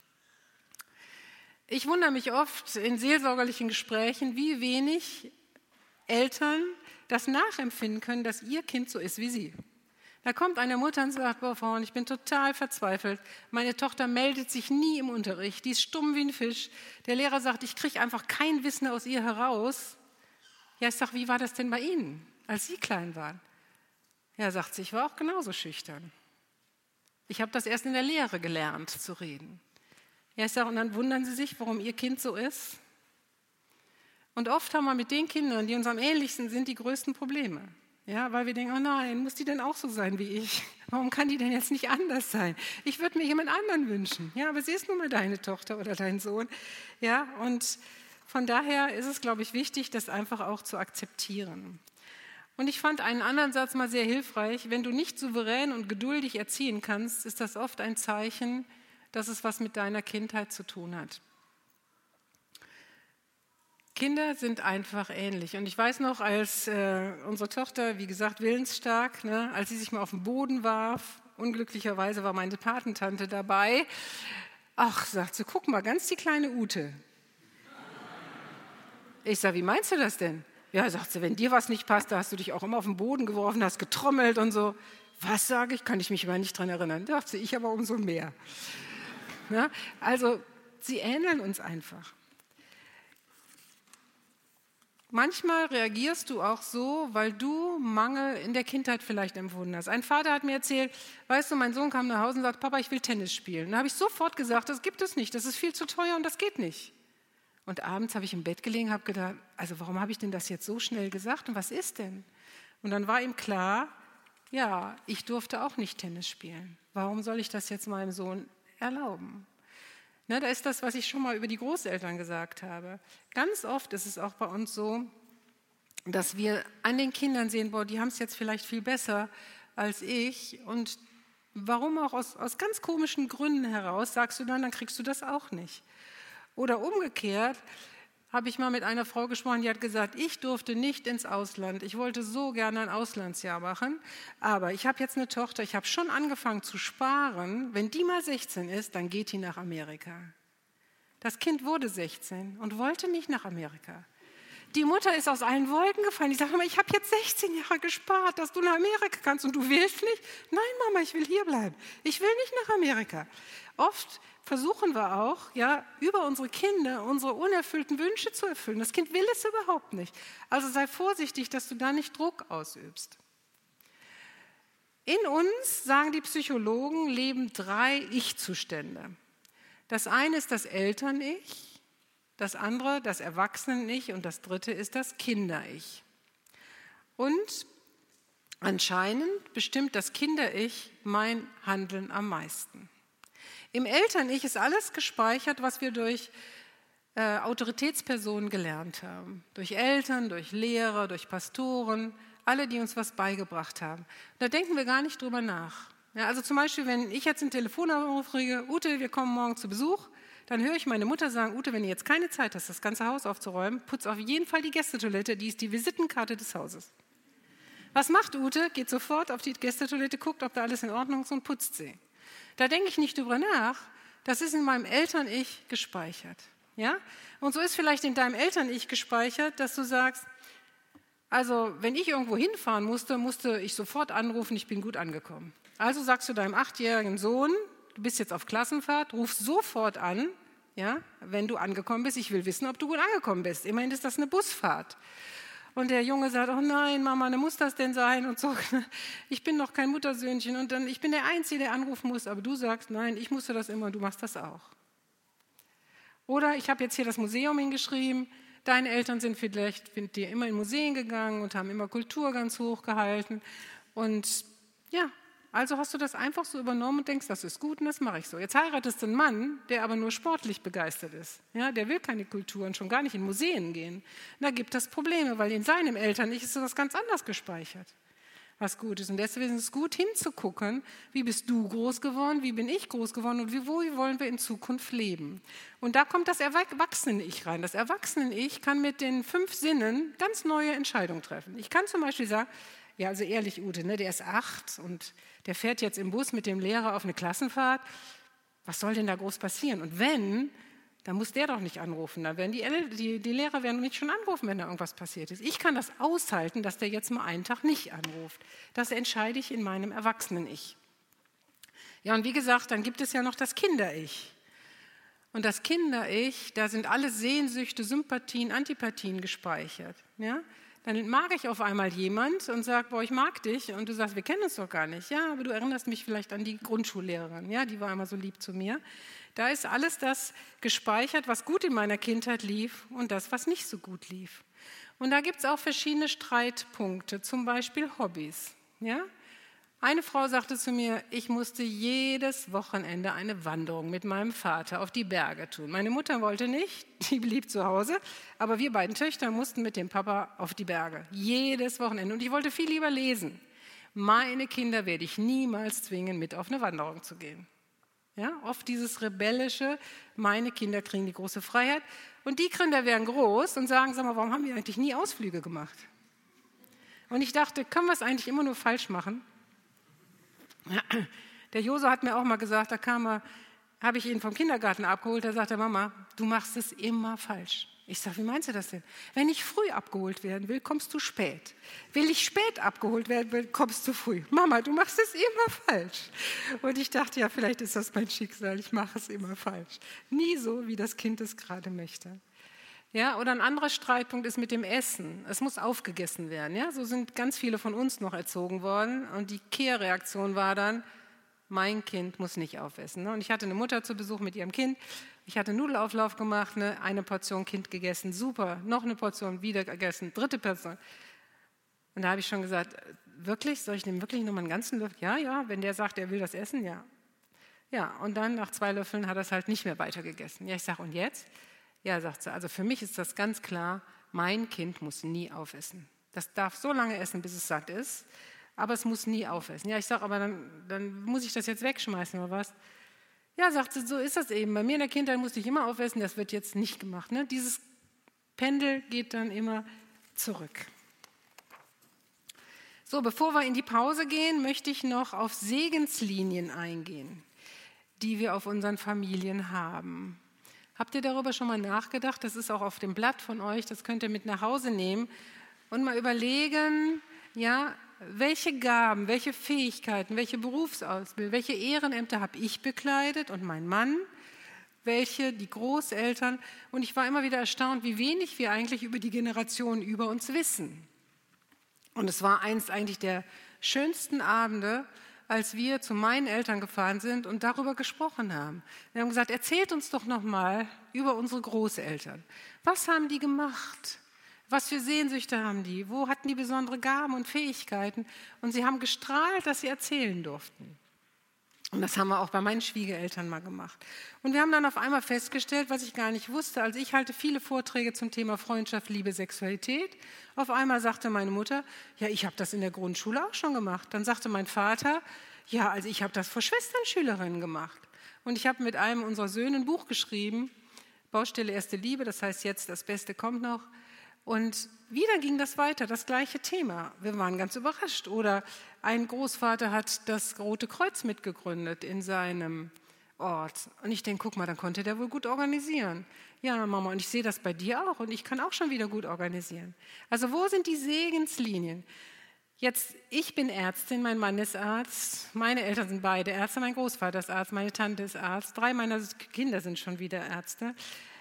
Ich wundere mich oft in seelsorgerlichen Gesprächen, wie wenig Eltern das nachempfinden können, dass ihr Kind so ist wie sie. Da kommt eine Mutter und sagt, boah, Frau, ich bin total verzweifelt. Meine Tochter meldet sich nie im Unterricht, die ist stumm wie ein Fisch. Der Lehrer sagt, ich kriege einfach kein Wissen aus ihr heraus. Ja, ich sage, wie war das denn bei Ihnen, als Sie klein waren? Ja, sagt sie, ich war auch genauso schüchtern. Ich habe das erst in der Lehre gelernt, zu reden. Ja, ich sage, und dann wundern Sie sich, warum Ihr Kind so ist? Und oft haben wir mit den Kindern, die uns am ähnlichsten sind, die größten Probleme. Ja, weil wir denken, oh nein, muss die denn auch so sein wie ich? Warum kann die denn jetzt nicht anders sein? Ich würde mir jemand anderen wünschen. Ja, aber sie ist nun mal deine Tochter oder dein Sohn. Ja, und von daher ist es, glaube ich, wichtig, das einfach auch zu akzeptieren. Und ich fand einen anderen Satz mal sehr hilfreich. Wenn du nicht souverän und geduldig erziehen kannst, ist das oft ein Zeichen, dass es was mit deiner Kindheit zu tun hat. Kinder sind einfach ähnlich. Und ich weiß noch, als unsere Tochter, wie gesagt, willensstark, ne, als sie sich mal auf den Boden warf, unglücklicherweise war meine Patentante dabei. Ach, sagt sie, guck mal, ganz die kleine Ute. Ich sage, wie meinst du das denn? Ja, sagt sie, wenn dir was nicht passt, da hast du dich auch immer auf den Boden geworfen, hast getrommelt und so. Was sage ich? Kann ich mich immer nicht dran erinnern. Da dachte ich aber umso mehr. Ja, also, sie ähneln uns einfach. Manchmal reagierst du auch so, weil du Mangel in der Kindheit vielleicht empfunden hast. Ein Vater hat mir erzählt, weißt du, mein Sohn kam nach Hause und sagt, Papa, ich will Tennis spielen. Da habe ich sofort gesagt, das gibt es nicht, das ist viel zu teuer und das geht nicht. Und abends habe ich im Bett gelegen und habe gedacht, also warum habe ich denn das jetzt so schnell gesagt und was ist denn? Und dann war ihm klar, ja, ich durfte auch nicht Tennis spielen. Warum soll ich das jetzt meinem Sohn erlauben? Ne, da ist das, was ich schon mal über die Großeltern gesagt habe. Ganz oft ist es auch bei uns so, dass wir an den Kindern sehen, boah, die haben es jetzt vielleicht viel besser als ich. Und warum auch aus ganz komischen Gründen heraus sagst du dann kriegst du das auch nicht. Oder umgekehrt habe ich mal mit einer Frau gesprochen, die hat gesagt, ich durfte nicht ins Ausland. Ich wollte so gerne ein Auslandsjahr machen, aber ich habe jetzt eine Tochter, ich habe schon angefangen zu sparen. Wenn die mal 16 ist, dann geht die nach Amerika. Das Kind wurde 16 und wollte nicht nach Amerika. Die Mutter ist aus allen Wolken gefallen. Die sagt, Mama, ich habe jetzt 16 Jahre gespart, dass du nach Amerika kannst und du willst nicht? Nein, Mama, ich will hier bleiben. Ich will nicht nach Amerika. Oft versuchen wir auch, ja, über unsere Kinder unsere unerfüllten Wünsche zu erfüllen. Das Kind will es überhaupt nicht. Also sei vorsichtig, dass du da nicht Druck ausübst. In uns, sagen die Psychologen, leben 3 Ich-Zustände. Das eine ist das Eltern-Ich, das andere das Erwachsenen-Ich und das dritte ist das Kinder-Ich. Und anscheinend bestimmt das Kinder-Ich mein Handeln am meisten. Im Eltern-Ich ist alles gespeichert, was wir durch Autoritätspersonen gelernt haben. Durch Eltern, durch Lehrer, durch Pastoren, alle, die uns was beigebracht haben. Da denken wir gar nicht drüber nach. Ja, also zum Beispiel, wenn ich jetzt einen Telefonanruf kriege, Ute, wir kommen morgen zu Besuch, dann höre ich meine Mutter sagen, Ute, wenn du jetzt keine Zeit hast, das ganze Haus aufzuräumen, putz auf jeden Fall die Gästetoilette, die ist die Visitenkarte des Hauses. Was macht Ute? Geht sofort auf die Gästetoilette, guckt, ob da alles in Ordnung ist und putzt sie. Da denke ich nicht drüber nach, das ist in meinem Eltern-Ich gespeichert. Ja? Und so ist vielleicht in deinem Eltern-Ich gespeichert, dass du sagst, also wenn ich irgendwo hinfahren musste ich sofort anrufen, ich bin gut angekommen. Also sagst du deinem 8-jährigen Sohn, du bist jetzt auf Klassenfahrt, ruf sofort an, ja, wenn du angekommen bist. Ich will wissen, ob du gut angekommen bist. Immerhin ist das eine Busfahrt. Und der Junge sagt, oh nein, Mama, muss das denn sein? Und so, ich bin noch kein Muttersöhnchen und dann, ich bin der Einzige, der anrufen muss, aber du sagst, nein, ich musste das immer, du machst das auch. Oder ich habe jetzt hier das Museum hingeschrieben, deine Eltern sind vielleicht mit dir immer in Museen gegangen und haben immer Kultur ganz hoch gehalten. Und ja, also hast du das einfach so übernommen und denkst, das ist gut und das mache ich so. Jetzt heiratest du einen Mann, der aber nur sportlich begeistert ist. Ja, der will keine Kultur und schon gar nicht in Museen gehen. Da gibt es Probleme, weil in seinem Eltern-Ich ist das ganz anders gespeichert, was gut ist. Und deswegen ist es gut hinzugucken, wie bist du groß geworden, wie bin ich groß geworden und wie wollen wir in Zukunft leben. Und da kommt das Erwachsenen-Ich rein. Das Erwachsenen-Ich kann mit den 5 Sinnen ganz neue Entscheidungen treffen. Ich kann zum Beispiel sagen, ja, also ehrlich, Ute, ne, der ist 8 und der fährt jetzt im Bus mit dem Lehrer auf eine Klassenfahrt. Was soll denn da groß passieren? Und wenn, dann muss der doch nicht anrufen. Dann werden die Lehrer werden nicht schon anrufen, wenn da irgendwas passiert ist. Ich kann das aushalten, dass der jetzt mal einen Tag nicht anruft. Das entscheide ich in meinem Erwachsenen-Ich. Ja, und wie gesagt, dann gibt es ja noch das Kinder-Ich. Und das Kinder-Ich, da sind alle Sehnsüchte, Sympathien, Antipathien gespeichert. Ja? Dann mag ich auf einmal jemand und sage, boah, ich mag dich. Und du sagst, wir kennen uns doch gar nicht. Ja, aber du erinnerst mich vielleicht an die Grundschullehrerin. Ja, die war immer so lieb zu mir. Da ist alles das gespeichert, was gut in meiner Kindheit lief und das, was nicht so gut lief. Und da gibt es auch verschiedene Streitpunkte, zum Beispiel Hobbys. Ja? Eine Frau sagte zu mir, ich musste jedes Wochenende eine Wanderung mit meinem Vater auf die Berge tun. Meine Mutter wollte nicht, die blieb zu Hause, aber wir beiden Töchter mussten mit dem Papa auf die Berge. Jedes Wochenende. Und ich wollte viel lieber lesen. Meine Kinder werde ich niemals zwingen, mit auf eine Wanderung zu gehen. Ja, oft dieses rebellische, meine Kinder kriegen die große Freiheit. Und die Kinder werden groß und sagen, sag mal, warum haben wir eigentlich nie Ausflüge gemacht? Und ich dachte, können wir es eigentlich immer nur falsch machen? Der Joso hat mir auch mal gesagt, habe ich ihn vom Kindergarten abgeholt, da sagt er, Mama, du machst es immer falsch. Ich sage, wie meinst du das denn? Wenn ich früh abgeholt werden will, kommst du spät. Will ich spät abgeholt werden will, kommst du früh. Mama, du machst es immer falsch. Und ich dachte, ja, vielleicht ist das mein Schicksal, ich mache es immer falsch. Nie so, wie das Kind es gerade möchte. Ja, oder ein anderer Streitpunkt ist mit dem Essen. Es muss aufgegessen werden. Ja? So sind ganz viele von uns noch erzogen worden. Und die Kehrreaktion war dann, mein Kind muss nicht aufessen. Und ich hatte eine Mutter zu Besuch mit ihrem Kind. Ich hatte Nudelauflauf gemacht, eine Portion Kind gegessen, super, noch eine Portion wieder gegessen, 3. Portion. Und da habe ich schon gesagt, wirklich, soll ich dem wirklich noch mal einen ganzen Löffel? Ja, wenn der sagt, er will das essen, ja. Ja, und dann nach 2 Löffeln hat er es halt nicht mehr weiter gegessen. Ja, ich sage, und jetzt? Ja, sagt sie, also für mich ist das ganz klar, mein Kind muss nie aufessen. Das darf so lange essen, bis es satt ist, aber es muss nie aufessen. Ja, ich sage, aber dann muss ich das jetzt wegschmeißen oder was? Ja, sagt sie, so ist das eben. Bei mir in der Kindheit musste ich immer aufessen, das wird jetzt nicht gemacht. Ne? Dieses Pendel geht dann immer zurück. So, bevor wir in die Pause gehen, möchte ich noch auf Segenslinien eingehen, die wir auf unseren Familien haben. Habt ihr darüber schon mal nachgedacht? Das ist auch auf dem Blatt von euch, das könnt ihr mit nach Hause nehmen und mal überlegen, ja, welche Gaben, welche Fähigkeiten, welche Berufsausbildung, welche Ehrenämter habe ich bekleidet und mein Mann, welche die Großeltern. Und ich war immer wieder erstaunt, wie wenig wir eigentlich über die Generationen über uns wissen. Und es war eins eigentlich der schönsten Abende, als wir zu meinen Eltern gefahren sind und darüber gesprochen haben. Wir haben gesagt, erzählt uns doch noch mal über unsere Großeltern. Was haben die gemacht? Was für Sehnsüchte haben die? Wo hatten die besondere Gaben und Fähigkeiten? Und sie haben gestrahlt, dass sie erzählen durften. Und das haben wir auch bei meinen Schwiegereltern mal gemacht. Und wir haben dann auf einmal festgestellt, was ich gar nicht wusste. Also ich halte viele Vorträge zum Thema Freundschaft, Liebe, Sexualität. Auf einmal sagte meine Mutter, ja, ich habe das in der Grundschule auch schon gemacht. Dann sagte mein Vater, Ja, also ich habe das vor Schwesternschülerinnen gemacht. Und ich habe mit einem unserer Söhne ein Buch geschrieben, Baustelle Erste Liebe, das heißt jetzt, das Beste kommt noch. Und wieder ging das weiter, das gleiche Thema. Wir waren ganz überrascht. Oder ein Großvater hat das Rote Kreuz mitgegründet in seinem Ort. Und ich denke, guck mal, dann konnte der wohl gut organisieren. Ja, Mama, und ich sehe das bei dir auch und ich kann auch schon wieder gut organisieren. Also wo sind die Segenslinien? Jetzt, ich bin Ärztin, mein Mann ist Arzt, meine Eltern sind beide Ärzte, mein Großvater ist Arzt, meine Tante ist Arzt, 3 meiner Kinder sind schon wieder Ärzte.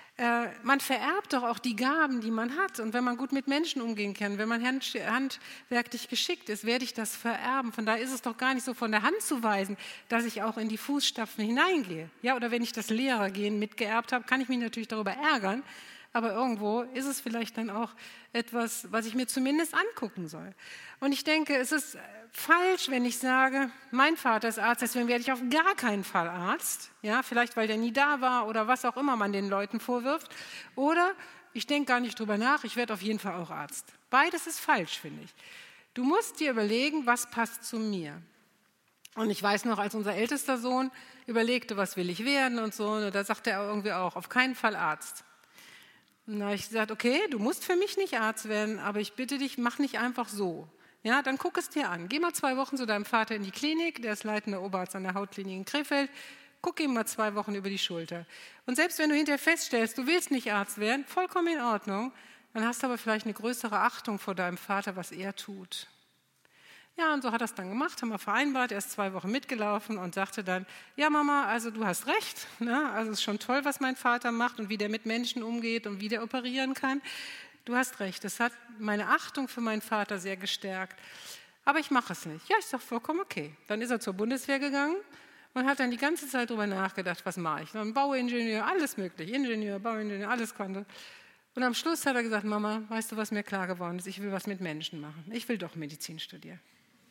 Man vererbt doch auch die Gaben, die man hat. Und wenn man gut mit Menschen umgehen kann, wenn man handwerklich geschickt ist, werde ich das vererben. Von daher ist es doch gar nicht so von der Hand zu weisen, dass ich auch in die Fußstapfen hineingehe. Ja, oder wenn ich das Lehrergehen mitgeerbt habe, kann ich mich natürlich darüber ärgern. Aber irgendwo ist es vielleicht dann auch etwas, was ich mir zumindest angucken soll. Und ich denke, es ist falsch, wenn ich sage, mein Vater ist Arzt, deswegen werde ich auf gar keinen Fall Arzt. Ja, vielleicht, weil der nie da war oder was auch immer man den Leuten vorwirft. Oder ich denke gar nicht drüber nach, ich werde auf jeden Fall auch Arzt. Beides ist falsch, finde ich. Du musst dir überlegen, was passt zu mir. Und ich weiß noch, als unser ältester Sohn überlegte, was will ich werden und so, da sagte er irgendwie auch, auf keinen Fall Arzt. Und da habe ich gesagt, okay, du musst für mich nicht Arzt werden, aber ich bitte dich, mach nicht einfach so. Ja, dann guck es dir an. Geh mal 2 Wochen zu deinem Vater in die Klinik, der ist leitender Oberarzt an der Hautklinik in Krefeld. Guck ihm mal 2 Wochen über die Schulter. Und selbst wenn du hinterher feststellst, du willst nicht Arzt werden, vollkommen in Ordnung, dann hast du aber vielleicht eine größere Achtung vor deinem Vater, was er tut. Ja, und so hat er es dann gemacht, haben wir vereinbart, er ist 2 Wochen mitgelaufen und sagte dann, ja Mama, also du hast recht, ne? Also es ist schon toll, was mein Vater macht und wie der mit Menschen umgeht und wie der operieren kann. Du hast recht, das hat meine Achtung für meinen Vater sehr gestärkt, aber ich mache es nicht. Ja, ich sage vollkommen okay. Dann ist er zur Bundeswehr gegangen und hat dann die ganze Zeit darüber nachgedacht, was mache ich. Dann Bauingenieur, alles möglich, Ingenieur, Bauingenieur, alles konnte. Und am Schluss hat er gesagt, Mama, weißt du, was mir klar geworden ist? Ich will was mit Menschen machen. Ich will doch Medizin studieren.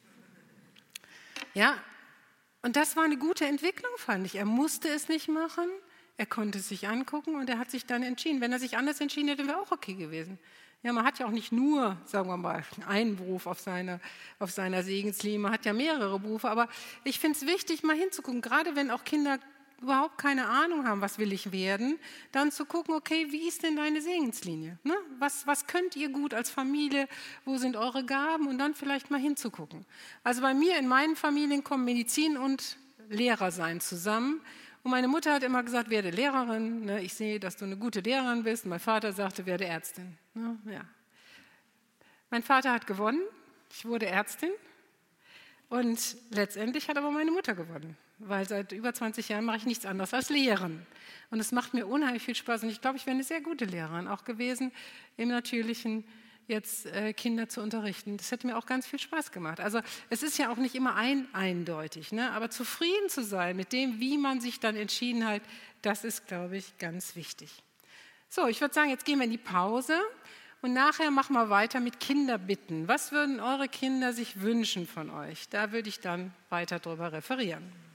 Ja, und das war eine gute Entwicklung, fand ich. Er musste es nicht machen, er konnte es sich angucken und er hat sich dann entschieden. Wenn er sich anders entschieden hätte, wäre auch okay gewesen. Ja, man hat ja auch nicht nur, sagen wir mal, einen Beruf auf seiner Segenslinie, man hat ja mehrere Berufe, aber ich finde es wichtig, mal hinzugucken, gerade wenn auch Kinder überhaupt keine Ahnung haben, was will ich werden, dann zu gucken, okay, wie ist denn deine Segenslinie? Ne? Was könnt ihr gut als Familie? Wo sind eure Gaben? Und dann vielleicht mal hinzugucken. Also bei mir in meinen Familien kommen Medizin und Lehrer sein zusammen. Und meine Mutter hat immer gesagt, werde Lehrerin. Ne? Ich sehe, dass du eine gute Lehrerin bist. Und mein Vater sagte, werde Ärztin. Ne? Ja. Mein Vater hat gewonnen. Ich wurde Ärztin. Und letztendlich hat aber meine Mutter gewonnen. Weil seit über 20 Jahren mache ich nichts anderes als Lehren. Und es macht mir unheimlich viel Spaß. Und ich glaube, ich wäre eine sehr gute Lehrerin auch gewesen, im Natürlichen jetzt Kinder zu unterrichten. Das hätte mir auch ganz viel Spaß gemacht. Also es ist ja auch nicht immer eindeutig, ne? Aber zufrieden zu sein mit dem, wie man sich dann entschieden hat, das ist, glaube ich, ganz wichtig. So, ich würde sagen, jetzt gehen wir in die Pause. Und nachher machen wir weiter mit Kinderbitten. Was würden eure Kinder sich wünschen von euch? Da würde ich dann weiter drüber referieren.